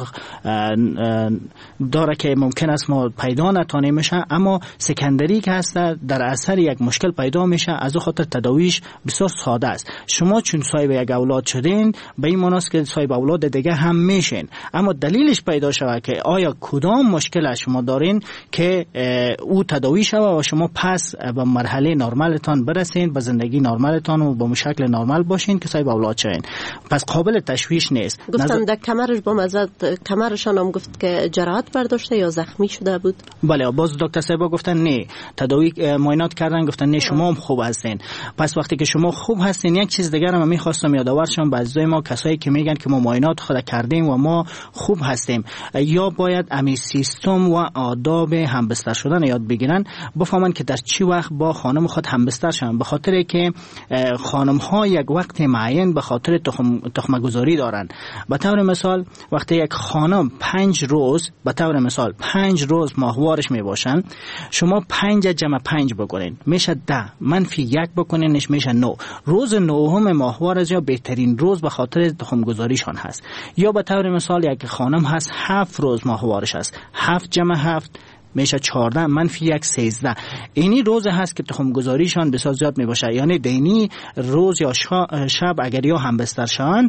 داره که ممکن است ما پیدا نتونیم میشه، اما سکندری که هست در اثر یک مشکل پیدا میشه، از خاطر تداویش بسیار ساده است. شما چون صاحب یک اولاد شدین به این معنی است که صاحب اولاد دیگه هم میشین، اما دلیلش پیدا شود که آیا کدام مشکل شما دارین که او تداوی شود و شما پس به مرحله نرمالتان برسین، به زندگی نرمالتان و با شکل نرمال باشین که صاحب اولاد شوین. پس قابل تشویش نیست. گفتن در کمرش با مزد کمرشان هم گفت که جراحت برداشته یا زخمی شده بود. بله، باز دکتر صاحب گفتن نه، تداوی معاینات کردن گفتن نه شما هم خوب هستین. پس وقتی که شما خوب هستین، یک چیز دیگه هم می‌خواستم یادآور شم به عزیزای ما کسایی که میگن که ما معاینات خود کردیم و ما خوب هستیم، یا باید امی سیستم و آداب همبستر شدن یاد بگیرن، بفهمن که در چی وقت با خانم خود همبستر شون، به خاطر که خانم ها یک وقت معین به خاطر تخم گذاری دارن. به طور مثال وقتی یک خانم 5 روز به طور مثال 5 روز ماهوارش می باشن، شما 5 جمع 5 بکنین میشه 10، منفی 1 بکنینش میشه 9. روز 9 ماهوار از یا بهترین روز به خاطر تخم گذاریشان هست. یا به طور مثال یک خانم هست 7 روز ماهوارش هست، 7 جمع 7 میشه 14، منفی 1 13. اینی روز هست که تخم گذاریشان بسیار زیاد می باشه. یعنی دینی روز یا شب اگر یا همبستر شوند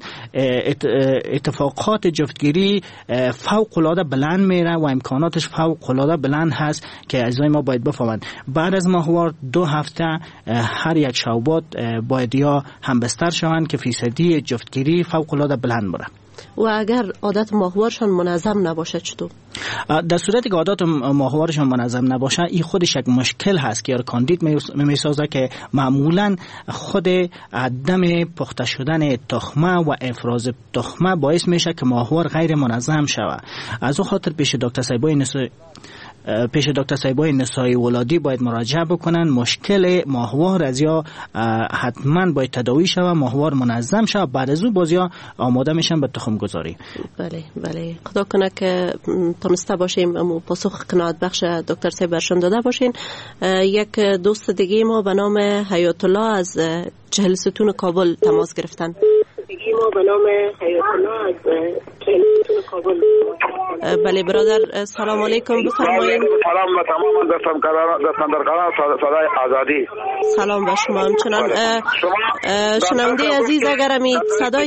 اتفاقات جفتگیری فوق العاده بلند میره و امکاناتش فوق العاده بلند هست که عزیزای ما باید بفهمند. بعد از ماهوار 2 هفته هر یک شوبات باید یا همبستر شوند که فیصدی جفتگیری فوق العاده بلند میره. و اگر عادت ماهوارشان منظم نباشه چطور؟ در صورتی که عادت ماهوارشان منظم نباشه، این خودش یک مشکل هست که کاندید میسازه که معمولا خود عدم پخته شدن تخمه و افراز تخمه باعث میشه که ماهوار غیر منظم شود. از اون خاطر پیش دکتر صاحبای نسایی ولادی باید مراجعه بکنن. مشکل ماهوار از یا حتما باید تداوی شود، ماهوار منظم شود، بعد از اون بازیا آماده میشن به تخم گذاری. بله خدا کنه که تونسته باشیم اما پاسخ قناعت بخش دکتر صاحب برشان داده باشین. یک دوست دیگه ما به نام حیات الله از چهلستون کابل تماس گرفتن. بله برادر، سلام علیکم، بفرمایید. سلام به تمام دستاندرکاران صدای آزادی. سلام به شما. همچنان شنونده عزیز اگر امید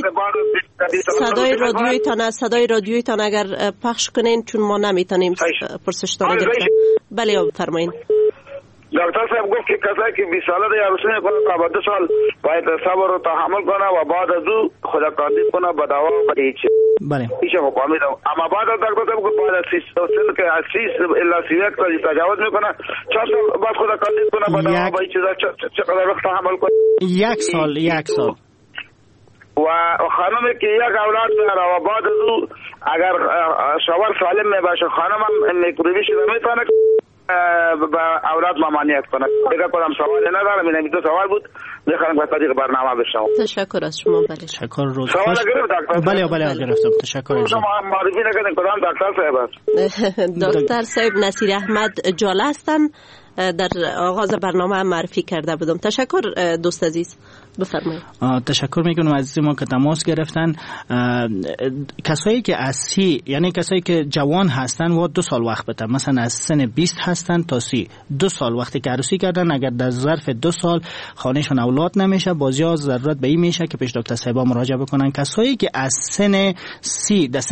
صدای رادیویتان اگر پخش کنین چون ما نمیتونیم پرسش داره گرفتن. بله بفرمایید. دکتر صاحب گفت که کسایی که 20 ساله دیگه عروسی میکنه تا به 2 سال باید صبر و تحمل کنه و بعد از او خدا کاندید کنه به دوا و به هیچ. بله. هیچ فهمیدم. اما بعد از دکتر صاحب گفت بعد از 30 سال که از 30 الی 31 سال تجاوز میکنه 4 سال بعد خدا کاندید کنه به دوا و به هیچ چقدر وقت تحمل کنه؟ 1 سال. و خانمی که یک اولاد داره و بعد از او اگر شوهر سالم میباشه خانم هم میکروبی شده میتونه با اولاد ممانعت کنه. دیگه کدام سوال ندارم، این 2 سوال بود. میخوام با طریق برنامه بشم. تشکر از شما. بله تشکر. روز سوال گرفت دکتر. بله گرفتم. تشکر. شما معرفی نکردین کدام دکتر صاحب است؟ دکتر صاحب نصیر احمد جاله هستن. در آغاز برنامه معرفی کرده بودم. تشکر دوست عزیز، بفرمایید. تشکر میکنم عزیز ما که تماس گرفتن. کسایی که اسی یعنی کسایی که جوان هستن و 2 سال وقت بده، مثلا از سن 20 هستن تا 30، 2 سال وقتی که عروسی کردن اگر در ظرف 2 سال خانهشون اولاد نمیشه، بازی ضرورت به این میشه که پیش دکتر صاحبا مراجعه بکنن. کسایی که از سن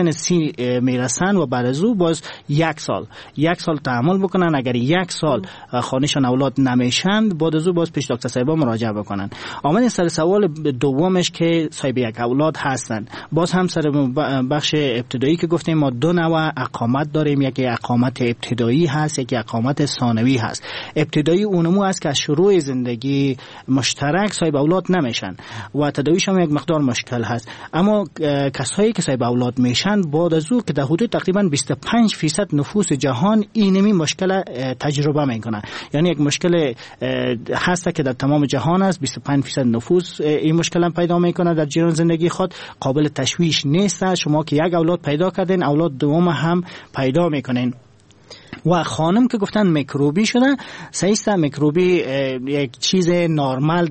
30 میرسن و بعد از او باز 1 سال تحمل بکنن. اگر 1 سال خانهشان اولاد نمیشند بعد از او باز پیش دکتر صاحبا مراجعه بکنن. آمدن سر سوال دومش که صاحب یک اولاد هستند، باز هم سر بخش ابتدایی که گفتیم ما دو نوع اقامت داریم، یکی اقامت ابتدایی هست، یکی اقامت ثانوی هست. ابتدایی اونمو است که از شروع زندگی مشترک صاحب اولاد نمیشن و تداویش هم یک مقدار مشکل هست. اما کسایی که صاحب اولاد میشن بعد از او که در حدود تقریبا 25% نفوس جهان اینمی مشکل تجربه میکنه، یعنی یک مشکل هست که در تمام جهان است. 25% نفوس این مشکل پیدا میکنه در جریان زندگی خود، قابل تشویش نیست. شما که یک اولاد پیدا کردین اولاد دوم هم پیدا میکنین. و خانم که گفتن میکروبی شده، صحیح میکروبی یک چیز نرمال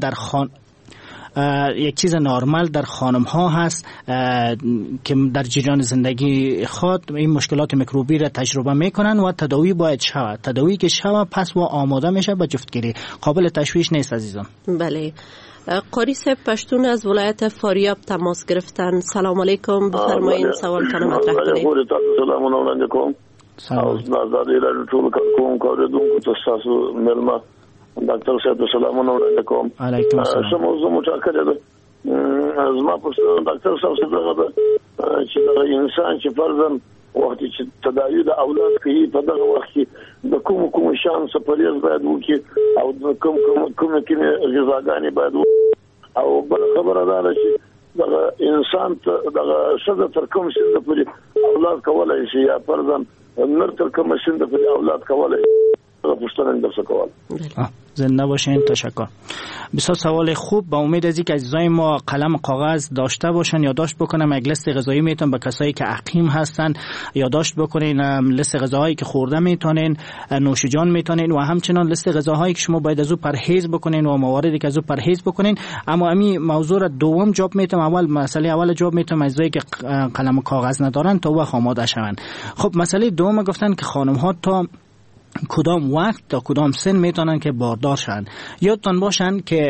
در خانم ها هست که در جریان زندگی خود این مشکلات میکروبی را تجربه میکنن و تداوی باید شود. تداوی که شود پس و آماده میشه به جفتگیری، قابل تشویش نیست عزیزان. بله. قاری صاحب پشتون از ولایت فاریاب تماس گرفتن. سلام علیکم، بفرمایید سوالتان رو مطرح کنید. سلام علیکم. از نظر ایران ټول کوونکو تاسو ملما ډاکټر صاحب سلام علیکم. علیکم السلام. څه موضوع متأکد ده از ما پرسه ډاکټر صاحب څخه چې انسان چې فرضاً وخت چې تداوی د اولاد کوي په دغه وخت کې د کوم شانس پرېز باید وکړي او د کوم غذاګانې باید او بل خبره ده چې دغه انسان دغه شذ تر کوم سن پورې اولاد کولای شي یا فرضاً نر تر کوم سن پورې اولاد کولای پوښتنه درڅ کول. زنده باشین. تشکر. بسیار سوال خوب. با امید از اینکه عزیزای ما قلم کاغذ داشته باشن یادداشت بکنم. یک لیست غذایی میتون به کسایی که عقیم هستن یادداشت بکنین، لیست غذاهایی که خورده میتونین، نوشیجان میتونین و همچنان لیست غذاهایی که شما باید از او پرهیز بکنین و مواردی که از او پرهیز بکنین. اما امی موضوع را دوم جواب میتم، اول جواب میتم عزیزایی که قلم کاغذ ندارن تا وقت آماده شون. خب مسئله دوم گفتن که خانم ها تا کدام وقت تا کدام سن میتونن که باردار شن. یادتان باشن که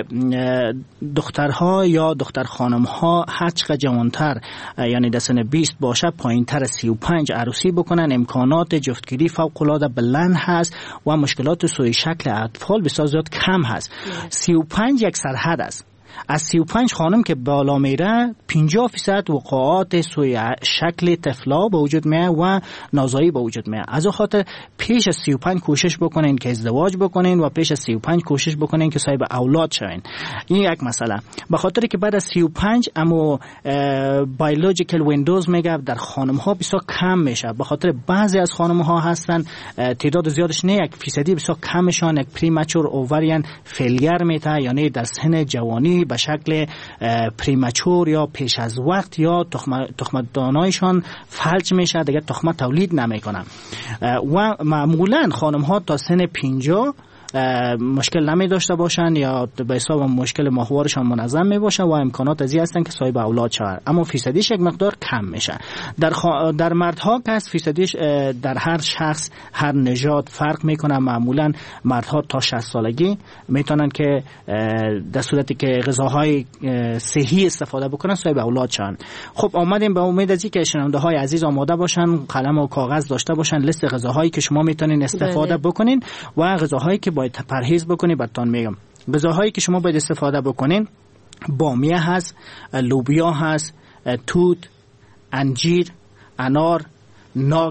دخترها یا دختر خانمها هر چقدر جوانتر یعنی در سن 20 باشه پایینتر 35 عروسی بکنن، امکانات جفتگیری فوق العاده بلند هست و مشکلات سوی شکل اطفال بسیار زیاد کم هست. 35 یک سرحد است. از 35 خانم که بالا میره 50% وقوعات سوی شکل طفلا به وجود میاد و نازایی به وجود میاد. از خاطر پیش از 35 کوشش بکنین که ازدواج بکنین و پیش از 35 کوشش بکنین که صاحب اولاد شوین. این یک مسئله. به خاطر که بعد از 35 اما بایولوژیکال ویندوز میگه در خانم ها بسیار کم میشه. به خاطر بعضی از خانم ها هستن تعداد زیادش نه 1% بسیار کمشان یک پریمچور اووریان فیلیر میته، یعنی در سن جوانی به شکل پریمچور یا پیش از وقت یا تخمه دانایشان فلج میشه، دیگه تخمه تولید نمیکنن و معمولا خانم ها تا سن 50 مشکل نمی داشته باشن یا به حساب مشکل ماهوارشان منظم می باشه و امکانات ازی هستن که صاحب اولاد شوند، اما فیصدیش یک مقدار کم میشه. در مردها که از فیصدیش در هر شخص هر نژاد فرق میکنه. معمولا مردها تا 60 سالگی میتونن که در صورتی که غذاهای صحی استفاده بکنن صاحب اولاد شوند. خب آمدیم به امید از اینکه شنونده های عزیز آماده باشن، قلم و کاغذ داشته باشن، لیست غذاهایی که شما میتونین استفاده بکنین و غذاهایی که باید پرهیز بکنی براتون میگم. غذاهایی که شما باید استفاده بکنین بامیه هست، لوبیا هست، توت، انجیر، انار، ناک،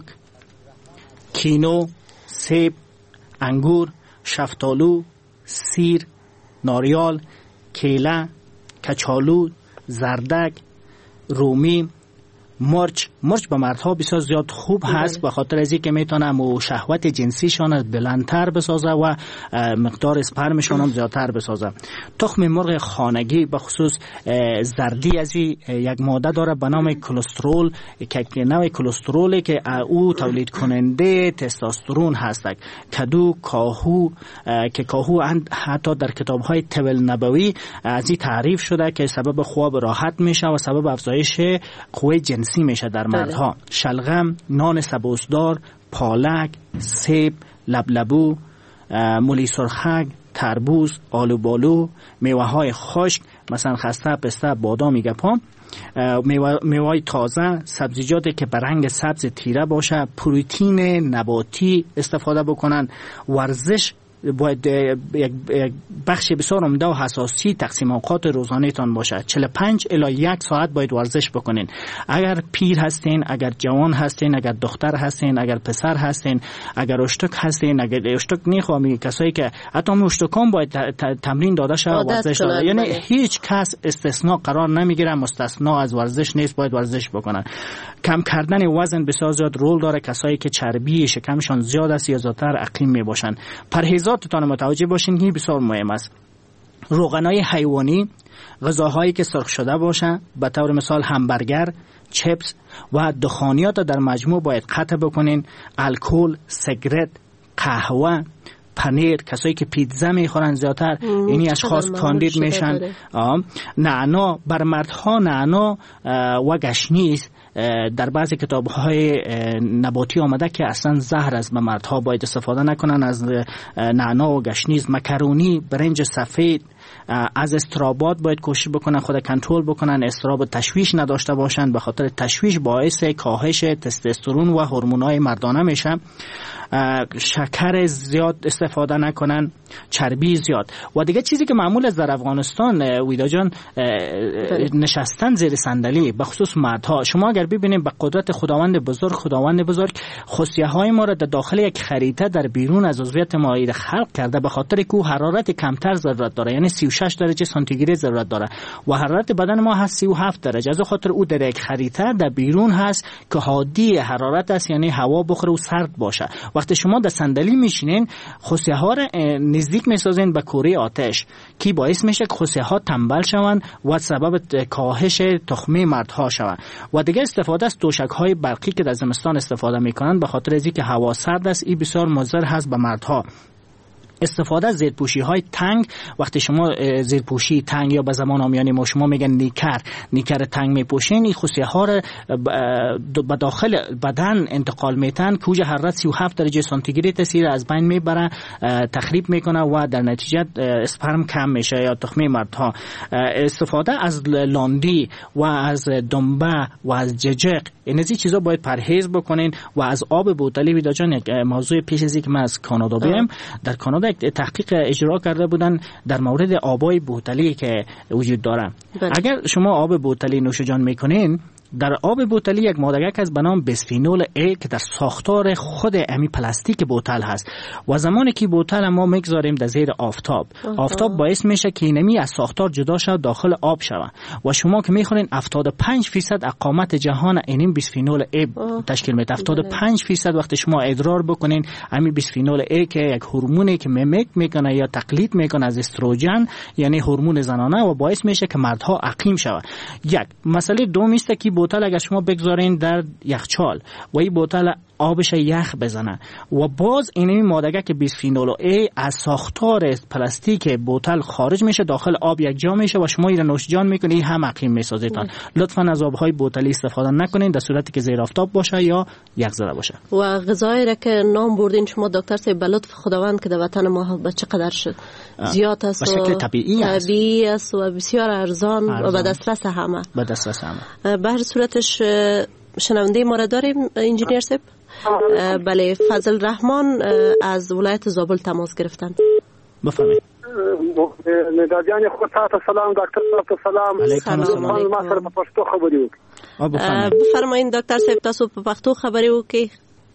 کینو، سیب، انگور، شفتالو، سیر، ناریال، کیله، کچالو، زردک، رومی، مرچ به مردها بسیار زیاد خوب هست به خاطر از اینکه میتونه و شهوت جنسیشان بلندتر بسازه و مقدار اسپرمشان هم زیادتر بسازه. تخم مرغ خانگی به خصوص زردی از یک ماده داره به نام کلسترول که نوع کلسترولی که او تولید کننده تستوسترون هست. کدو، کاهو که کاهو حتی در کتاب‌های طب نبوی از این تعریف شده که سبب خواب راحت میشه و سبب افزایش قوه جنسی میشه در مردها. شلغم، نان سبوسدار، پالک، سیب، لبلبو، مولی سرخک، تربوز، آلوبالو، میوه های خشک مثلا خسته، پسته، بادام، گپا، میوه تازه، سبزیجاتی که به رنگ سبز تیره باشه، پروتئین نباتی استفاده بکنن، ورزش باید یک بخش بسیار عمده و حساسی تقسیم اوقات روزانه تان باشه. 45 الی 1 ساعت باید ورزش بکنین. اگر پیر هستین، اگر جوان هستین، اگر دختر هستین، اگر پسر هستین، اگر اشتک هستین، اگر اشتک نیخوامی، کسایی که حتی اشتکان باید تمرین داده شه ورزش داده. یعنی هیچ کس استثناء قرار نمیگیره، مستثنا از ورزش نیست، باید ورزش بکنن. کم کردن وزن بسیار زیاد رول داره. کسایی که چربی شکمشان زیاد است یا زیادتر اقلیم می باشن. پرهیزاتتان متوجه باشین، این بسیار مهم است. روغنای حیوانی، غذاهایی که سرخ شده باشه، به طور مثال همبرگر، چپس و دخانیات در مجموع باید قطع بکنین. الکل، سیگرت، قهوه، پنیر، کسایی که پیتزا میخورن زیادتر، اینی اشخاص کاندید میشن. نعنا، بر مردها نعنا و گشنیز در بعضی کتاب‌های نباتی آمده که اصلا زهر است، به مردها باید استفاده نکنن از نعنا و گشنیز. مکرونی، برنج سفید، از استرابات باید کوشش بکنن خود کنترل بکنن، استراب تشویش نداشته باشن، به خاطر تشویش باعث کاهش تستوسترون و هورمون‌های مردانه میشه. شکر زیاد استفاده نکنن، چربی زیاد. و دیگه چیزی که معمول است در افغانستان ویدا جان، نشستن زیر صندلی، به خصوص مردها. شما اگر ببینید به قدرت خداوند بزرگ خصیه های ما را در داخل یک خریطه در بیرون از عضویت ما خلق کرده، به خاطر که حرارت کمتر ضرورت داره، یعنی 36 درجه سانتیگراد ضرورت داره و حرارت بدن ما هست 37 درجه. از خاطر او در یک خریطه در بیرون هست که هادی حرارت است، یعنی هوا بخوره و سرد باشه. وقتی شما در صندلی میشینین، خصیه ها را نزدیک میسازین به کوره آتش که باعث میشه که خصیه ها تنبل شوند و سبب کاهش تخمه مردها شوند. و دیگه استفاده از توشک های برقی که در زمستان استفاده میکنن، به خاطر از اینکه هوا سرد است، این بسیار مضر هست به مردها. استفاده از زیرپوشی های تنگ، وقتی شما زیرپوشی تنگ یا به زمان عامیانه ما شما میگن نیکر تنگ میپوشین، این خصیه ها را به داخل بدن انتقال میتن که حرارت 37 درجه سانتیگراد تاثیر از بین میبره، تخریب میکنه و در نتیجه اسپرم کم میشه یا تخمه مردها. استفاده از لاندی و از دنبه و از ججق، این از این چیزا باید پرهیز بکنین. و از آب بوتلی ویدا جان، یک موضوع پیش از اینکه من از کانادا بیام، در کانادا یک تحقیق اجرا کرده بودن در مورد آبای بوتلی که وجود داره. اگر شما آب بوتلی نوش جان میکنین، در آب بوتلی یک ماده‌ک از به نام بیسفینول A که در ساختار خود امی پلاستیک بوتل هست و زمانی که بوتل ما میگذاریم در زیر آفتاب باعث میشه که اینمی از ساختار جدا شود، داخل آب شود و شما که میخورین 75% اقامت جهان این بیسفینول A تشکیل میده. 75% وقتی شما ادرار بکنین، امی بیسفینول A که یک هورمونی که میمیک میکنه یا تقلید میکنه از استروژن، یعنی هورمون زنانه، و باعث میشه که مردها عقیم شود. یک مسئله دوم است که بوتل اگر شما بگذارین در یخچال و این بوتل آبش یخ بزنه و باز این ماده که بیسفینول A از ساختار پلاستیک بوتل خارج میشه، داخل آب یک جا میشه و شما این نوش جان میکنید، هم عقیم میسازیتان. لطفا از آبهای بوتلی استفاده نکنین در صورتی که زیر آفتاب باشه یا یخ زده باشه. و غذایی را که نام بردین شما دکتر صاحب، به لطف خداوند که در وطن ما به چقدر زیاد است و طبیعی است و بسیار ارزان و به دسترس همه. به هر صورتش شنونده ما را داریم انجینیر صاحب؟ بله، فضل رحمان از ولایت زابل تماس گرفتن. بفرمایید. مدادیان خود تاسو سلام، دکتر صاحب سلام. علیکم السلام. ما سره په پښتو خبرې وکړو. بفرمایئ ډاکټر صاحب، تاسو په پښتو خبرې وکړئ.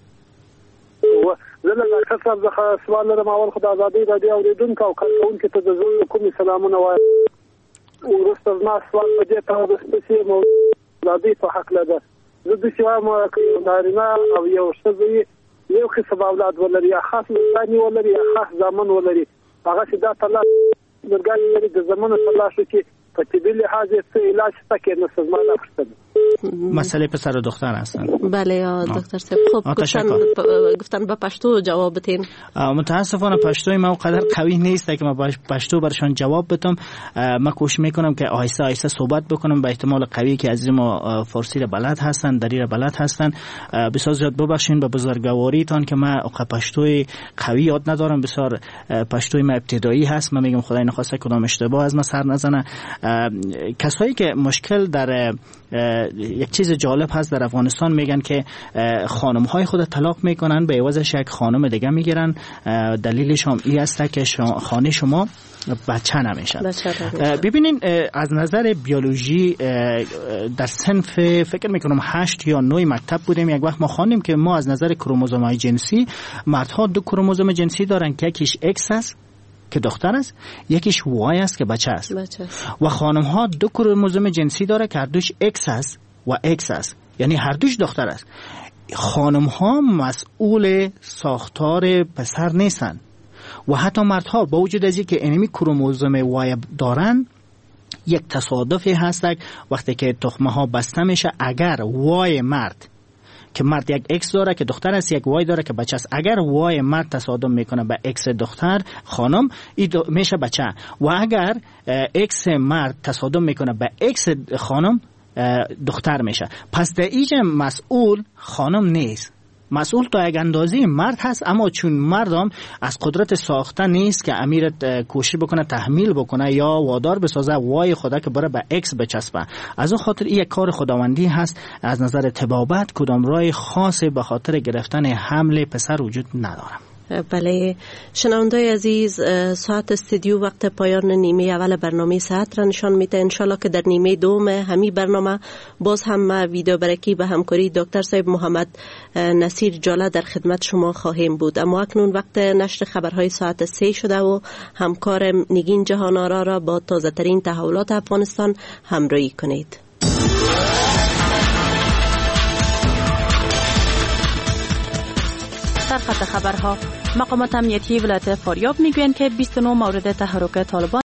زه له ډاکټر صاحب څخه سوال لرم. اول خو د ازادۍ راډیو اوریدونکو او کارکوونکو ته د زړه کومې سلامونه وایم. وروسته زما سوال په دې تړاو د سپېڅلې موضوع ازادۍ په هکله ده. زه داسې وایم که یو نارینه او یو ښځه یو قسم اولاد ولري، یا خاص لورګانې ولري یا خاص زامن ولري، هغه چې دا طلاق لورګانې لري د زامنو طلاق شو چې په طبي لحاظ څه علاج شته که نه؟ زما دا پوښتنه. مسئله پسر و دختر هستن. بله دکتر صاحب، خب گفتن به پشتو جواب بدین. متاسفانه پشتوی ما قدر قوی نیست که ما پشتو برشان جواب بدم. من کوشش میکنم که آهسته آهسته صحبت بکنم، به احتمال قوی که از ما فارسی را بلد هستن، دری را بلد هستن. بسیار زیاد ببخشین به بزرگواریتان که من پشتوی قوی یاد ندارم، بسیار پشتوی ما ابتدایی هست. من میگم خدای نخواسته کدام اشتباه از ما سر نزنه. کسایی که مشکل در یک چیز جالب هست در افغانستان، میگن که خانم های خود طلاق میکنن به عوضش یک خانم دیگه میگیرن، دلیلش هم این است که خانه شما بچه نمیشه. ببینین از نظر بیولوژی در صنف فکر میکنم 8 یا 9 مکتب بودیم، یک وقت ما خواندیم که ما از نظر کروموزوم‌های جنسی مردها 2 کروموزوم جنسی دارن که یکیش X است که دختر است، یکیش Y است که بچه است. و خانم ها 2 کروموزوم جنسی داره که هر دوش X است و X است، یعنی هر دوش دختر است. خانم ها مسئول ساختار پسر نیستن و حتی مردها با وجود از اینکه انمی کروموزوم Y دارن، یک تصادفی هست وقتی که تخمه ها بسته میشه، اگر Y مرد که مرد یک X داره که دختر است، یک Y داره که بچه است، اگر Y مرد تصادم میکنه به X دختر خانم میشه بچه، و اگر X مرد تصادم میکنه به X خانم دختر میشه. پس در اینجا مسئول خانم نیست، مسئول تا یک اندازه مرد هست، اما چون مردم از قدرت ساخته نیست که امیر کوشش بکنه تحمیل بکنه یا وادار بسازه وای خدا که بره به X بچسبه، از اون خاطر این یک کار خداوندی هست. از نظر طبابت کدام راه خاصی به خاطر گرفتن حمل پسر وجود نداره. بله شنوندای عزیز، ساعت استودیو وقت پایان نیمه اول برنامه ساعت را نشان میده. انشالله که در نیمه دوم همی برنامه باز هم ویدیو برکی به همکاری دکتر صاحب محمد نصیر جاله در خدمت شما خواهیم بود. اما اکنون وقت نشر خبرهای ساعت 3 شده و همکارم نگین جهانارا را با تازه ترین تحولات افغانستان همراهی کنید. در خط خبرها، مقامات امنیتی ولایت فاریاب میگویند که 29 مورد تحرک طالبان